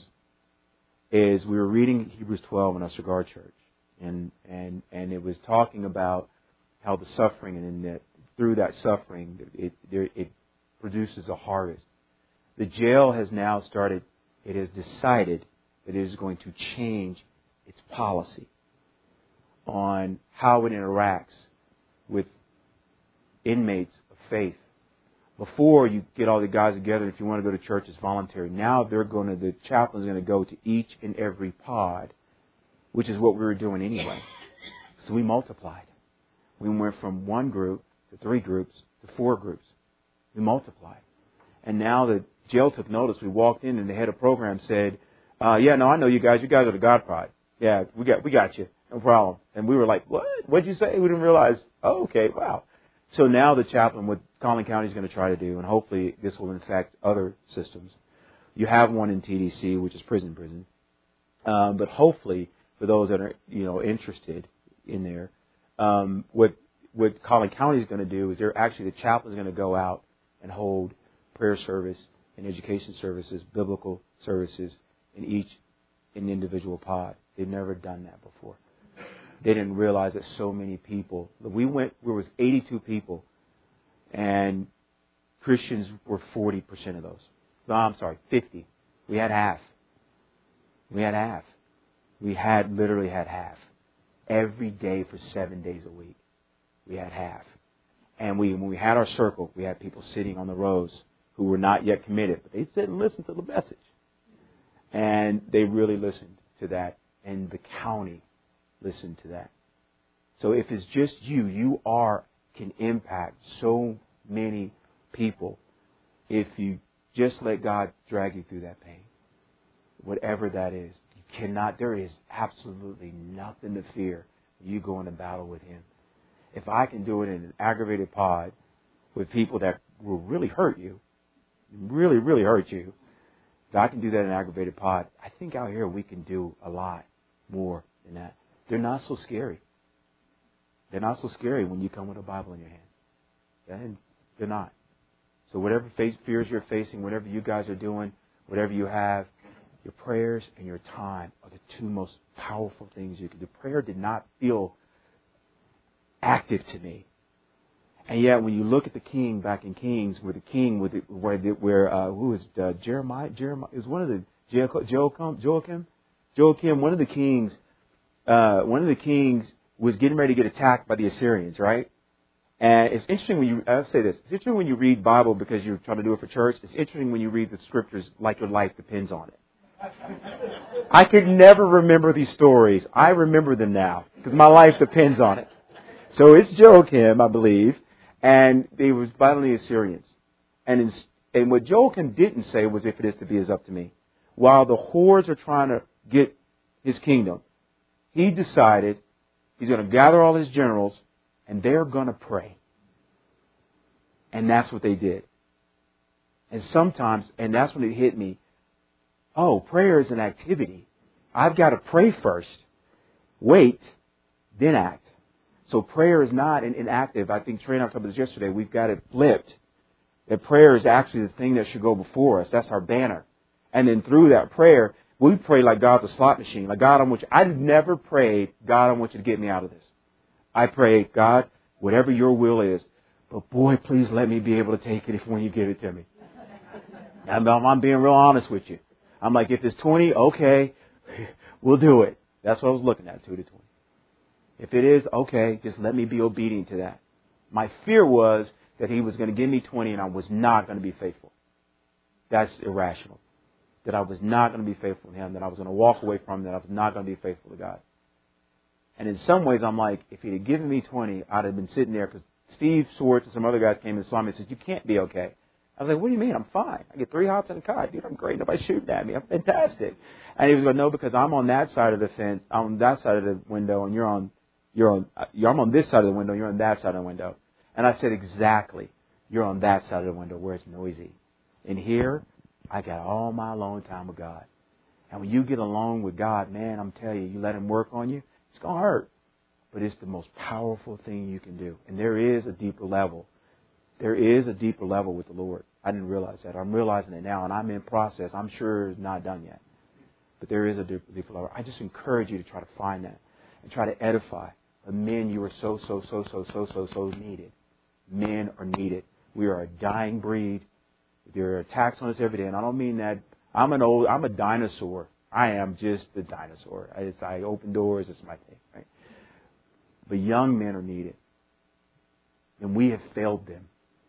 is we were reading Hebrews 12 in our cigar church, and it was talking about how the suffering, and that through that suffering, it produces a harvest. The jail has now started, it has decided that it is going to change its policy on how it interacts with inmates of faith. Before, you get all the guys together, if you want to go to church, it's voluntary. Now the chaplain's going to go to each and every pod, which is what we were doing anyway. So we multiplied. We went from one group to 3 groups to 4 groups. We multiplied. And now the jail took notice. We walked in and the head of program said, yeah, no, I know you guys. You guys are the God pod. Yeah, we got you. No problem. And we were like, what? What'd you say? We didn't realize. Oh, okay, wow. So now the chaplain, what Collin County is going to try to do, and hopefully this will infect other systems. You have one in TDC, which is prison. But hopefully, for those that are interested in there, what Collin County is going to do is the chaplain is going to go out and hold prayer service and education services, biblical services in individual pod. They've never done that before. They didn't realize that so many people. There was 82 people, and Christians were 40% of those. No, I'm sorry, 50. We had half. We literally had half. Every day for 7 days a week, we had half. And when we had our circle, we had people sitting on the rows who were not yet committed, but they sit and listen to the message. And they really listened to that, and the county listened to that. So if it's just you can impact so many people if you just let God drag you through that pain. Whatever that is. There is absolutely nothing to fear when you go into battle with Him. If I can do it in an aggravated pod with people that will really hurt you, really, really hurt you, if I can do that in an aggravated pod, I think out here we can do a lot more than that. They're not so scary. they're not so scary when you come with a Bible in your hand. And they're not. So whatever fears you're facing, whatever you guys are doing, whatever you have, your prayers and your time are the two most powerful things you can do. Prayer did not feel active to me. And yet when you look at the king back in Kings, where the king, who was Jeremiah? Jeremiah is one of the Joachim, one of the kings was getting ready to get attacked by the Assyrians, right? And it's interesting I'll say this, it's interesting when you read Bible because you're trying to do it for church. It's interesting when you read the scriptures like your life depends on it. I could never remember these stories. I remember them now because my life depends on it. So it's Joachim, I believe, and they was battling the Assyrians. And what Joachim didn't say was, if it is to be, is up to me. While the hordes are trying to get his kingdom, he decided he's going to gather all his generals and they're going to pray. And that's what they did. And that's when it hit me. Oh, prayer is an activity. I've got to pray first, wait, then act. So prayer is not inactive. I think Trey and I talked about this yesterday. We've got it flipped. That prayer is actually the thing that should go before us. That's our banner. And then through that prayer, we pray like God's a slot machine. Like, God, I've never prayed, God, I want you to get me out of this. I pray, God, whatever your will is, but boy, please let me be able to take it when you give it to me. I'm being real honest with you. I'm like, if it's 20, okay, we'll do it. That's what I was looking at, 2 to 20. If it is, okay, just let me be obedient to that. My fear was that he was going to give me 20 and I was not going to be faithful. That's irrational. That I was not going to be faithful to him, that I was going to walk away from him, that I was not going to be faithful to God. And in some ways, I'm like, if he'd have given me 20, I'd have been sitting there, because Steve Swartz and some other guys came and saw me and said, you can't be okay. I was like, what do you mean? I'm fine. I get 3 hops and a kite. Dude, I'm great. Nobody's shooting at me. I'm fantastic. And he was like, no, because I'm on that side of the fence, I'm on that side of the window, and I'm on this side of the window, you're on that side of the window. And I said, exactly. You're on that side of the window where it's noisy. And here, I got all my alone time with God. And when you get alone with God, man, I'm telling you, you let Him work on you, it's going to hurt. But it's the most powerful thing you can do. And there is a deeper level. There is a deeper level with the Lord. I didn't realize that. I'm realizing it now, and I'm in process. I'm sure it's not done yet. But there is a deeper level. I just encourage you to try to find that and try to edify. But men, you are so needed. Men are needed. We are a dying breed. There are attacks on us every day, and I don't mean that. I'm a dinosaur. I am just a dinosaur. I open doors. It's my thing, right? But young men are needed, and we have failed them.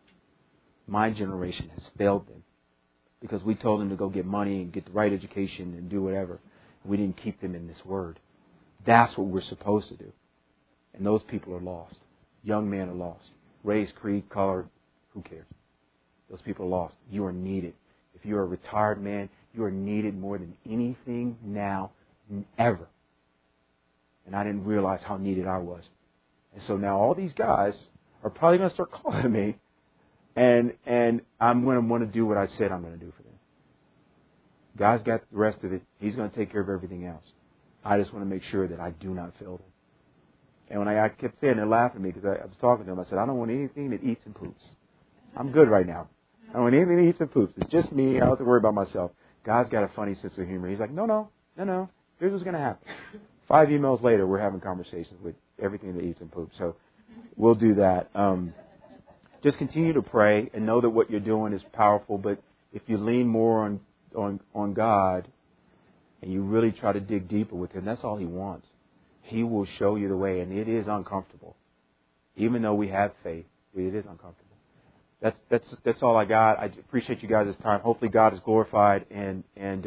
My generation has failed them because we told them to go get money and get the right education and do whatever. We didn't keep them in this Word. That's what we're supposed to do. And those people are lost. Young men are lost. Race, creed, color, who cares? Those people are lost. You are needed. If you're a retired man, you are needed more than anything now, ever. And I didn't realize how needed I was. And so now all these guys are probably going to start calling me, and I'm going to want to do what I said I'm going to do for them. God's got the rest of it. He's going to take care of everything else. I just want to make sure that I do not fail them. And when I kept saying, they're laughing at me because I was talking to them. I said, I don't want anything that eats and poops. I'm good right now. I don't want anything that eats and poops. It's just me. I don't have to worry about myself. God's got a funny sense of humor. He's like, no. Here's what's going to happen. 5 emails later, we're having conversations with everything that eats and poops. So we'll do that. Just continue to pray and know that what you're doing is powerful. But if you lean more on God and you really try to dig deeper with Him, that's all He wants. He will show you the way, and it is uncomfortable. Even though we have faith, it is uncomfortable. That's all I got. I appreciate you guys' time. Hopefully God is glorified, and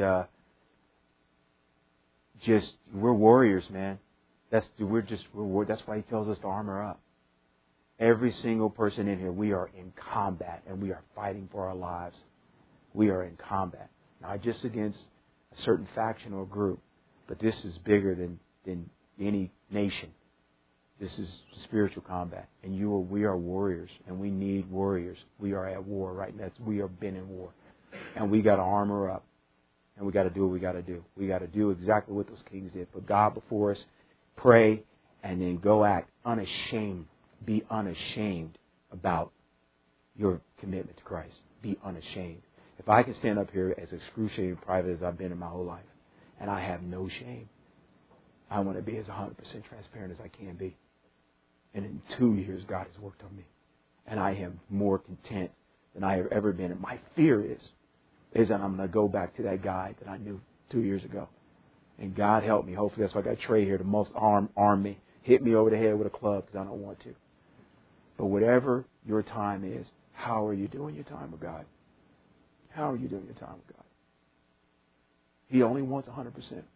just we're warriors, man. That's why He tells us to armor up. Every single person in here, we are in combat, and we are fighting for our lives. We are in combat, not just against a certain faction or group, but this is bigger than any nation. This is spiritual combat, and we are warriors, and we need warriors. We are at war right now. We have been in war, and we got to armor up, and we got to do what we got to do. We got to do exactly what those kings did. Put God before us, pray, and then go act. unashamed. Be unashamed about your commitment to Christ. Be unashamed. If I can stand up here as excruciating private as I've been in my whole life, and I have no shame, I want to be as 100% transparent as I can be. And in 2 years, God has worked on me. And I am more content than I have ever been. And my fear is that I'm going to go back to that guy that I knew 2 years ago. And God help me. Hopefully that's why I got Trey here to most arm me. Hit me over the head with a club because I don't want to. But whatever your time is, how are you doing your time with God? How are you doing your time with God? He only wants 100%.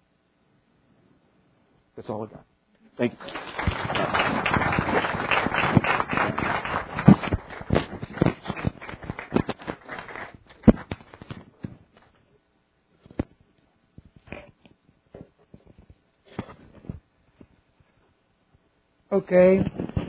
That's all I got. Thank you. Okay.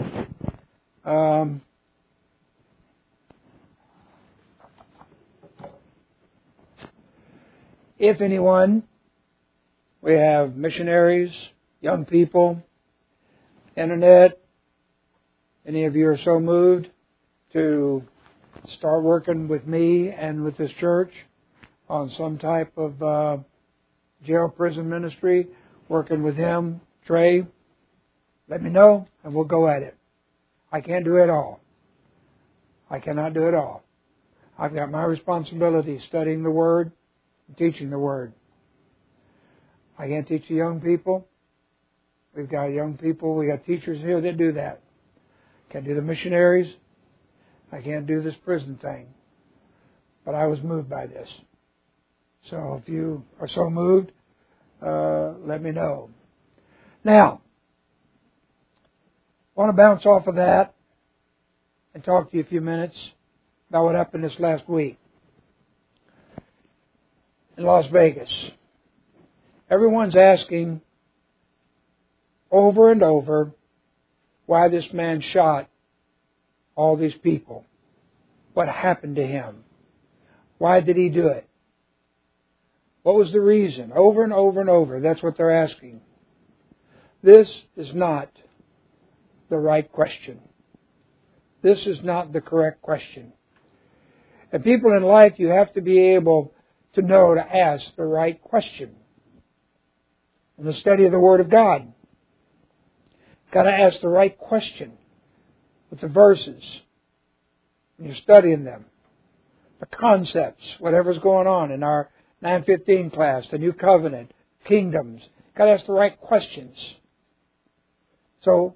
If anyone, we have missionaries, young people, internet. Any of you are so moved to start working with me and with this church on some type of jail prison ministry, working with him, Trey, let me know and we'll go at it. I can't do it all. I cannot do it all. I've got my responsibility studying the Word and teaching the Word. I can't teach the young people. We've got young people, we got teachers here that do that. Can't do the missionaries. I can't do this prison thing. But I was moved by this. So if you are so moved, let me know. Now, I want to bounce off of that and talk to you a few minutes about what happened this last week in Las Vegas. Everyone's asking over and over why this man shot all these people. What happened to him? Why did he do it? What was the reason? Over and over and over. That's what they're asking. This is not the right question. This is not the correct question. And people in life, you have to be able to know to ask the right question. In the study of the Word of God, got to ask the right question with the verses when you're studying them, the concepts, whatever's going on in our 915 class, the New Covenant, kingdoms. Got to ask the right questions. So,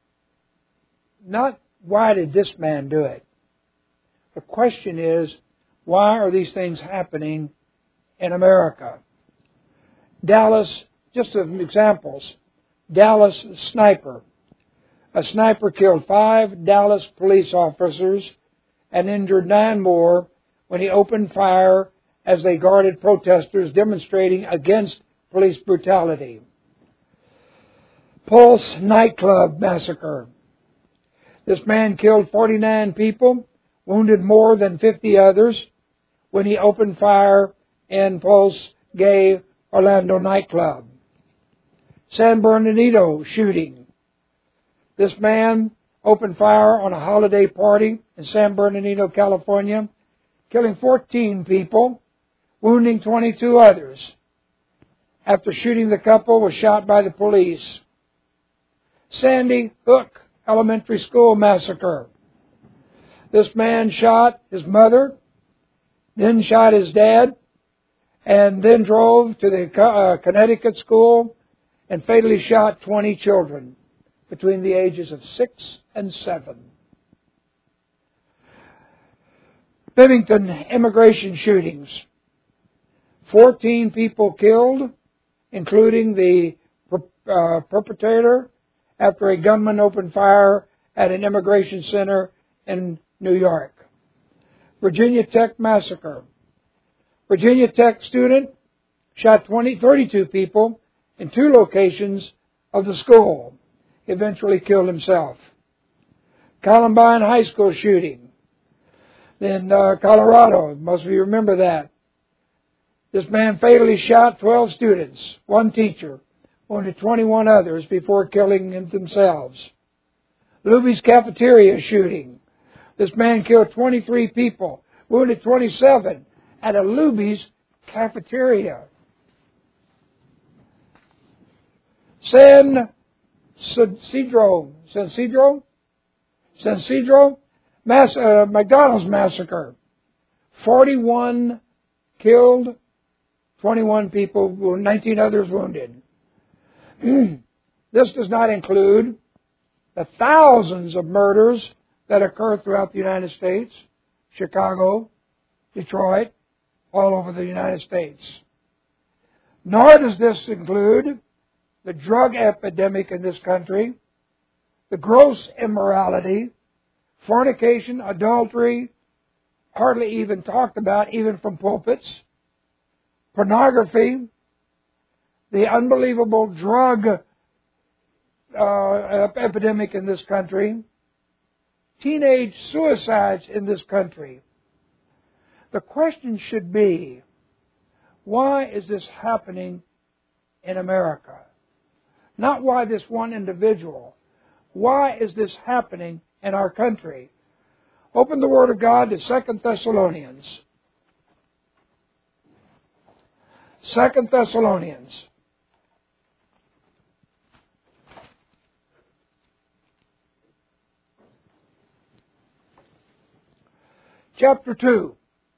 not why did this man do it? The question is, why are these things happening in America? Dallas, just some examples. Dallas sniper. A sniper killed 5 Dallas police officers and injured 9 more when he opened fire as they guarded protesters demonstrating against police brutality. Pulse nightclub massacre. This man killed 49 people, wounded more than 50 others when he opened fire in Pulse gay Orlando nightclub. San Bernardino shooting. This man opened fire on a holiday party in San Bernardino, California, killing 14 people, wounding 22 others. After shooting the couple, was shot by the police. Sandy Hook Elementary School massacre. This man shot his mother, then shot his dad, and then drove to the Connecticut school and fatally shot 20 children between the ages of 6 and 7. Bennington immigration shootings. 14 people killed, including the perpetrator, after a gunman opened fire at an immigration center in New York. Virginia Tech massacre. Virginia Tech student shot 32 people in 2 locations of the school. Eventually killed himself. Columbine High School shooting in Colorado. Most of you remember that. This man fatally shot 12 students, 1 teacher, wounded 21 others before killing themselves. Luby's cafeteria shooting. This man killed 23 people, wounded 27 at a Luby's cafeteria. San Ysidro, McDonald's massacre. 41 killed, 21 people, 19 others wounded. This does not include the thousands of murders that occur throughout the United States, Chicago, Detroit, all over the United States. Nor does this include the drug epidemic in this country, the gross immorality, fornication, adultery, hardly even talked about, even from pulpits, pornography, the unbelievable drug epidemic in this country, teenage suicides in this country. The question should be, why is this happening in America? Not why this one individual. Why is this happening in our country? Open the Word of God to 2 Thessalonians. 2 Thessalonians. Chapter 2.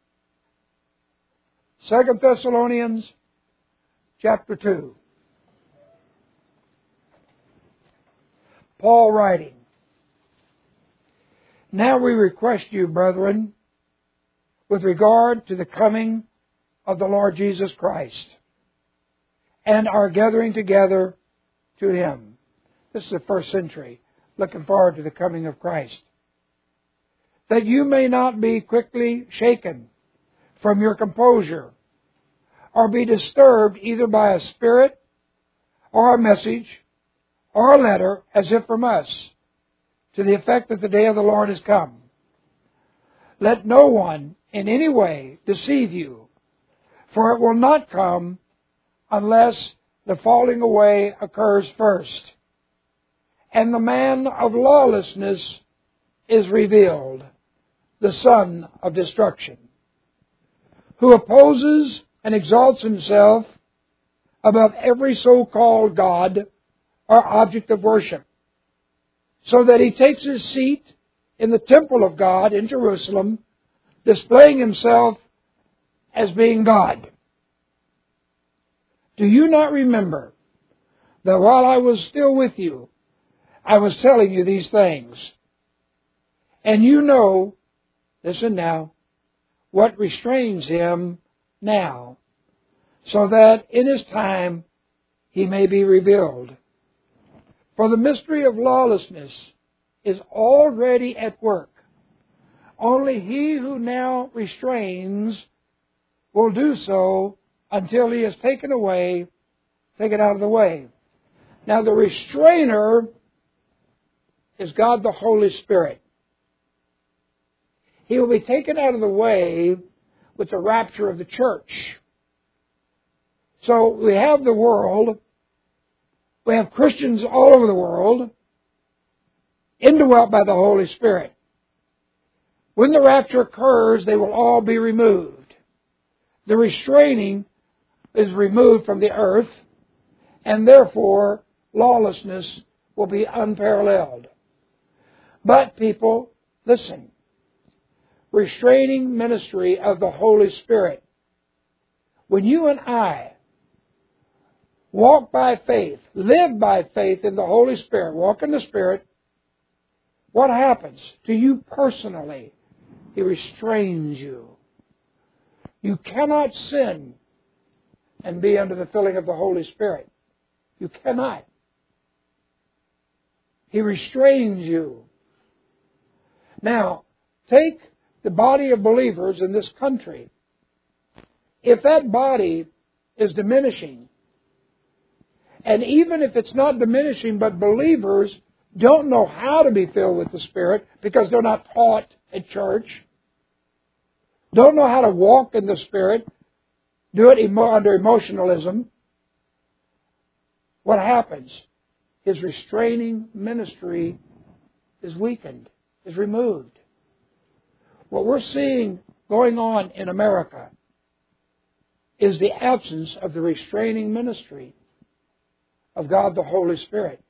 2 Thessalonians, chapter 2. Paul writing, "Now we request you, brethren, with regard to the coming of the Lord Jesus Christ and our gathering together to Him." This is the first century, looking forward to the coming of Christ. "That you may not be quickly shaken from your composure, or be disturbed either by a spirit, or a message, or a letter, as if from us, to the effect that the day of the Lord is come. Let no one in any way deceive you, for it will not come unless the falling away occurs first, and the man of lawlessness is revealed, the son of destruction, who opposes and exalts himself above every so-called God or object of worship, so that he takes his seat in the temple of God in Jerusalem, displaying himself as being God. Do you not remember that while I was still with you, I was telling you these things? And you know, listen now, what restrains him now, so that in his time he may be revealed. For the mystery of lawlessness is already at work. Only he who now restrains will do so until he is taken out of the way. Now the restrainer is God the Holy Spirit. He will be taken out of the way with the rapture of the church. So we have the world, we have Christians all over the world, indwelt by the Holy Spirit. When the rapture occurs, they will all be removed. The restraining is removed from the earth, and therefore lawlessness will be unparalleled. But people, listen, restraining ministry of the Holy Spirit. When you and I walk by faith, live by faith in the Holy Spirit, walk in the Spirit, what happens to you personally? He restrains you. You cannot sin and be under the filling of the Holy Spirit. You cannot. He restrains you. Now, take the body of believers in this country. If that body is diminishing, and even if it's not diminishing, but believers don't know how to be filled with the Spirit because they're not taught at church, don't know how to walk in the Spirit, do it under emotionalism, what happens? His restraining ministry is weakened, is removed. What we're seeing going on in America is the absence of the restraining ministry of God the Holy Spirit.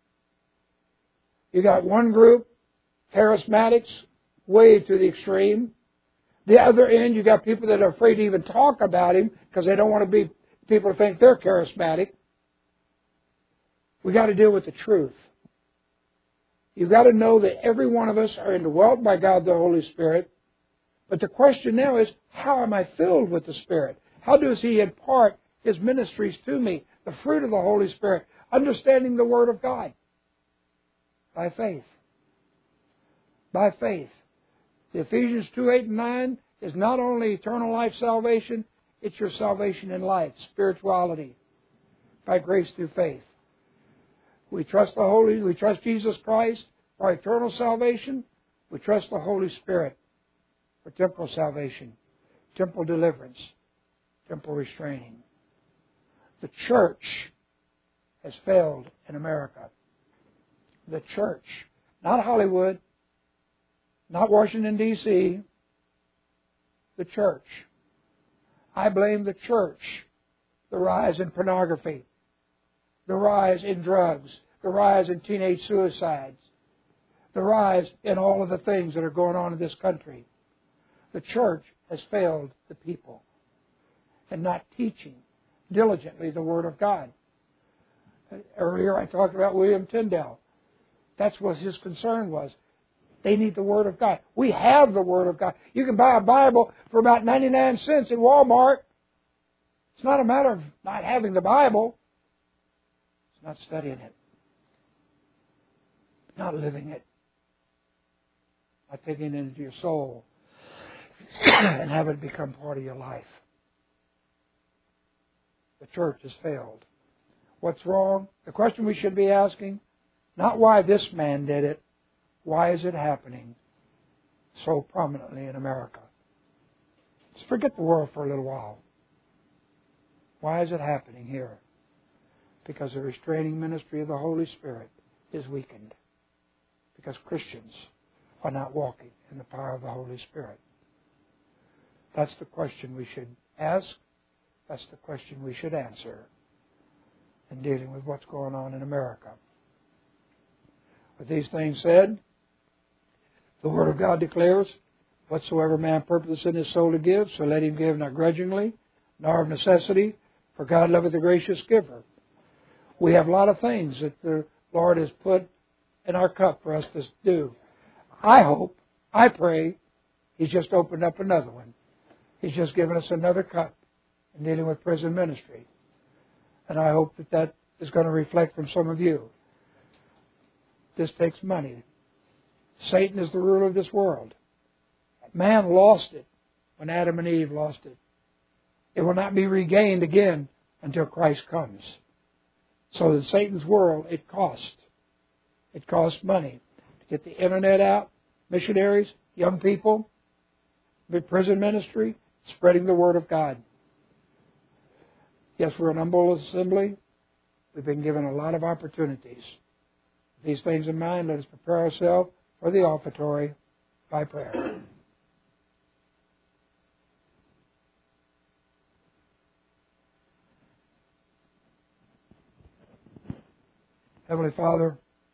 You got one group, charismatics, way to the extreme. The other end, you got people that are afraid to even talk about Him because they don't want to be people to think they're charismatic. We got to deal with the truth. You've got to know that every one of us are indwelt by God the Holy Spirit. But the question now is, how am I filled with the Spirit? How does He impart His ministries to me? The fruit of the Holy Spirit. Understanding the Word of God. By faith. By faith. The Ephesians 2:8 and 9 is not only eternal life salvation, it's your salvation in life, spirituality, by grace through faith. We trust Jesus Christ for our eternal salvation. We trust the Holy Spirit for temporal salvation, temporal deliverance, temporal restraining. The church has failed in America. The church, not Hollywood, not Washington, D.C., the church. I blame the church. The rise in pornography, the rise in drugs, the rise in teenage suicides, the rise in all of the things that are going on in this country. The church has failed the people in not teaching diligently the Word of God. Earlier I talked about William Tyndale. That's what his concern was. They need the Word of God. We have the Word of God. You can buy a Bible for about 99 cents in Walmart. It's not a matter of not having the Bible. It's not studying it. Not living it. Not taking it into your soul and have it become part of your life. The church has failed. What's wrong? The question we should be asking, not why this man did it, why is it happening so prominently in America? Let's forget the world for a little while. Why is it happening here? Because the restraining ministry of the Holy Spirit is weakened. Because Christians are not walking in the power of the Holy Spirit. That's the question we should ask. That's the question we should answer in dealing with what's going on in America. With these things said, the Word of God declares, whatsoever man purposeth in his soul to give, so let him give not grudgingly, nor of necessity, for God loveth a gracious giver. We have a lot of things that the Lord has put in our cup for us to do. I hope, I pray, He's just opened up another one. He's just given us another cup in dealing with prison ministry. And I hope that that is going to reflect from some of you. This takes money. Satan is the ruler of this world. Man lost it when Adam and Eve lost it. It will not be regained again until Christ comes. So in Satan's world, it costs. It costs money to get the internet out, missionaries, young people, prison ministry, spreading the Word of God. Yes, we're an humble assembly. We've been given a lot of opportunities. With these things in mind, let us prepare ourselves for the offertory by prayer. Heavenly Father,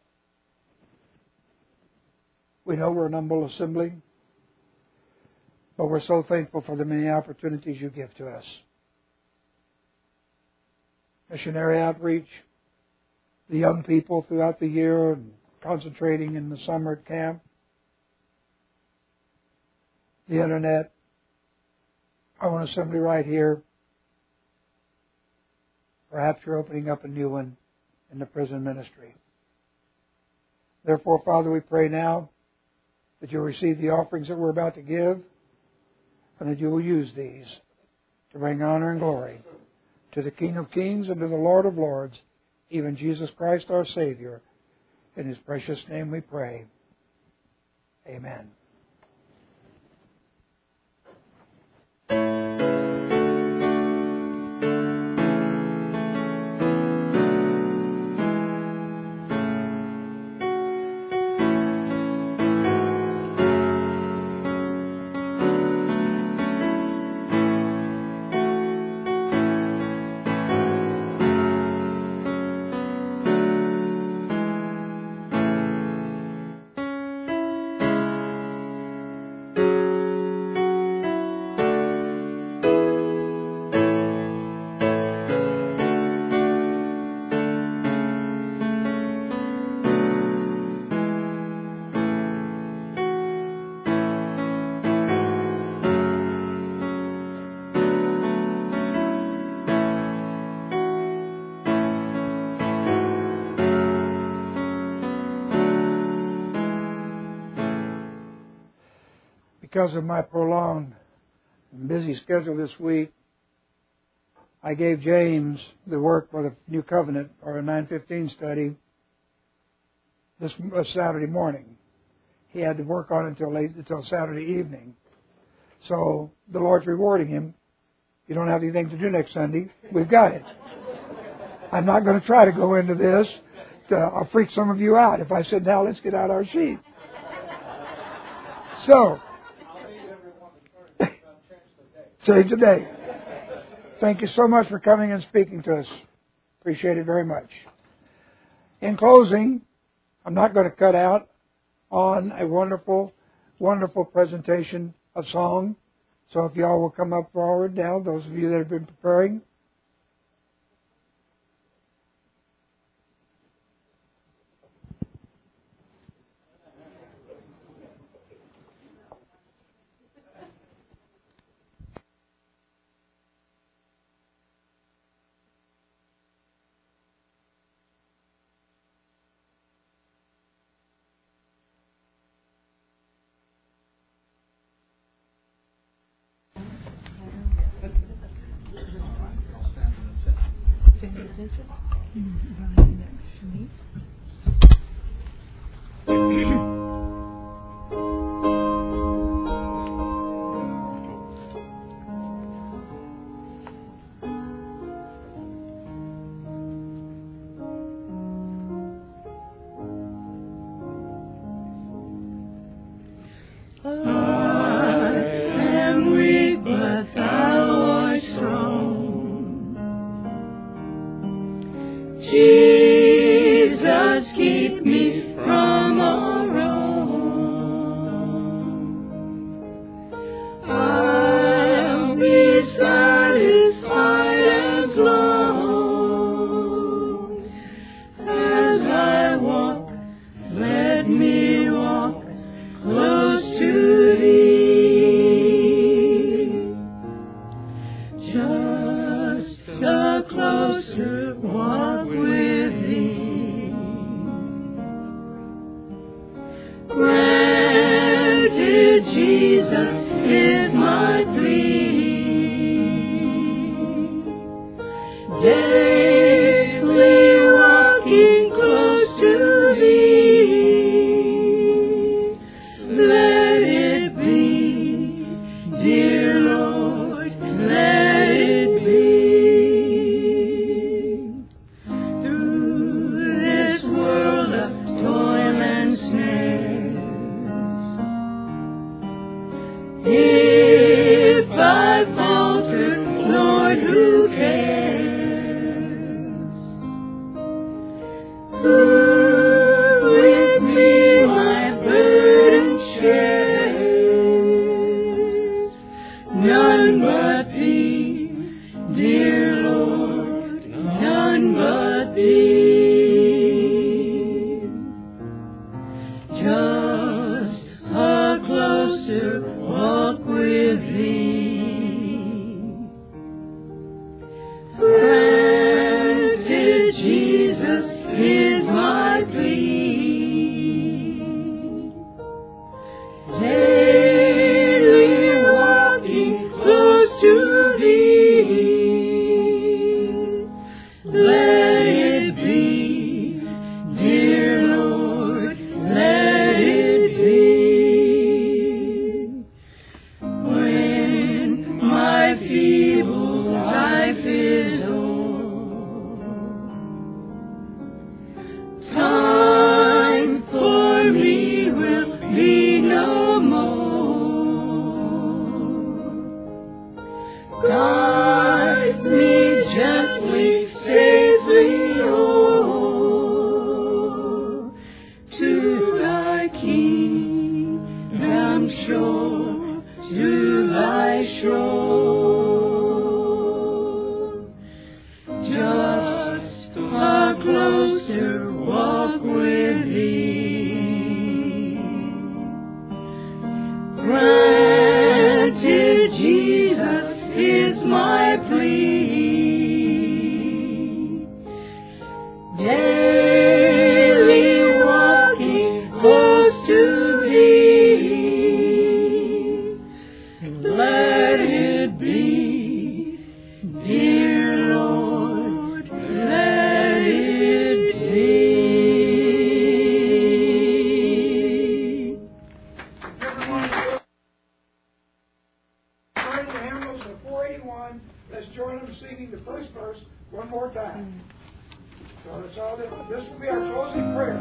we know we're an humble assembly, but we're so thankful for the many opportunities you give to us. Missionary outreach, the young people throughout the year, and concentrating in the summer at camp, the internet, our own assembly right here. Perhaps you're opening up a new one in the prison ministry. Therefore, Father, we pray now that you'll receive the offerings that we're about to give, and that you will use these to bring honor and glory to the King of Kings and to the Lord of Lords, even Jesus Christ our Savior. In His precious name we pray. Amen. because of my prolonged and busy schedule this week, I gave James the work for the New Covenant, or a 9:15 study, this Saturday morning. He had to work on it until Saturday evening. So the Lord's rewarding him. You don't have anything to do next Sunday. We've got it. I'm not going to try to go into this. I'll freak some of you out if I said, now let's get out our sheet. So, change the day. Thank you so much for coming and speaking to us. Appreciate it very much. In closing, I'm not going to cut out on a wonderful, wonderful presentation of song. So if y'all will come up forward now, those of you that have been preparing. Jesus, keep me from all wrong. I'll be satisfied as long as I walk. Let me walk close to Thee. Just a closer walk with Thee. Granted, Jesus is my plea. Daily walking close to Thee. Let it be, dear Lord, let it be. Through this world of toil and snares, if I falter, Lord, who cares? Who with me my burden shares? None but Thee, dear Lord, none but Thee. Just a closer walk with Thee. Granted, Jesus is my plea. Daily walking close to Thee. Let it be, dear Lord, let it be. When my feeble life is o'er, time for me will be no more. Guide me gently, safely o'er to Thy kingdom shore, to Thy shore. Just a closer walk with Thee. Granted, Jesus is my plea. Daily walking close to Thee. time. So it's all this will be our closing prayer.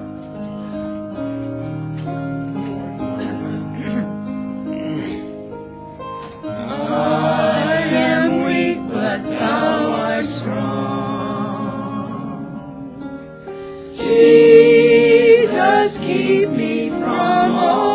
I am weak, but thou art strong. Jesus, keep me from all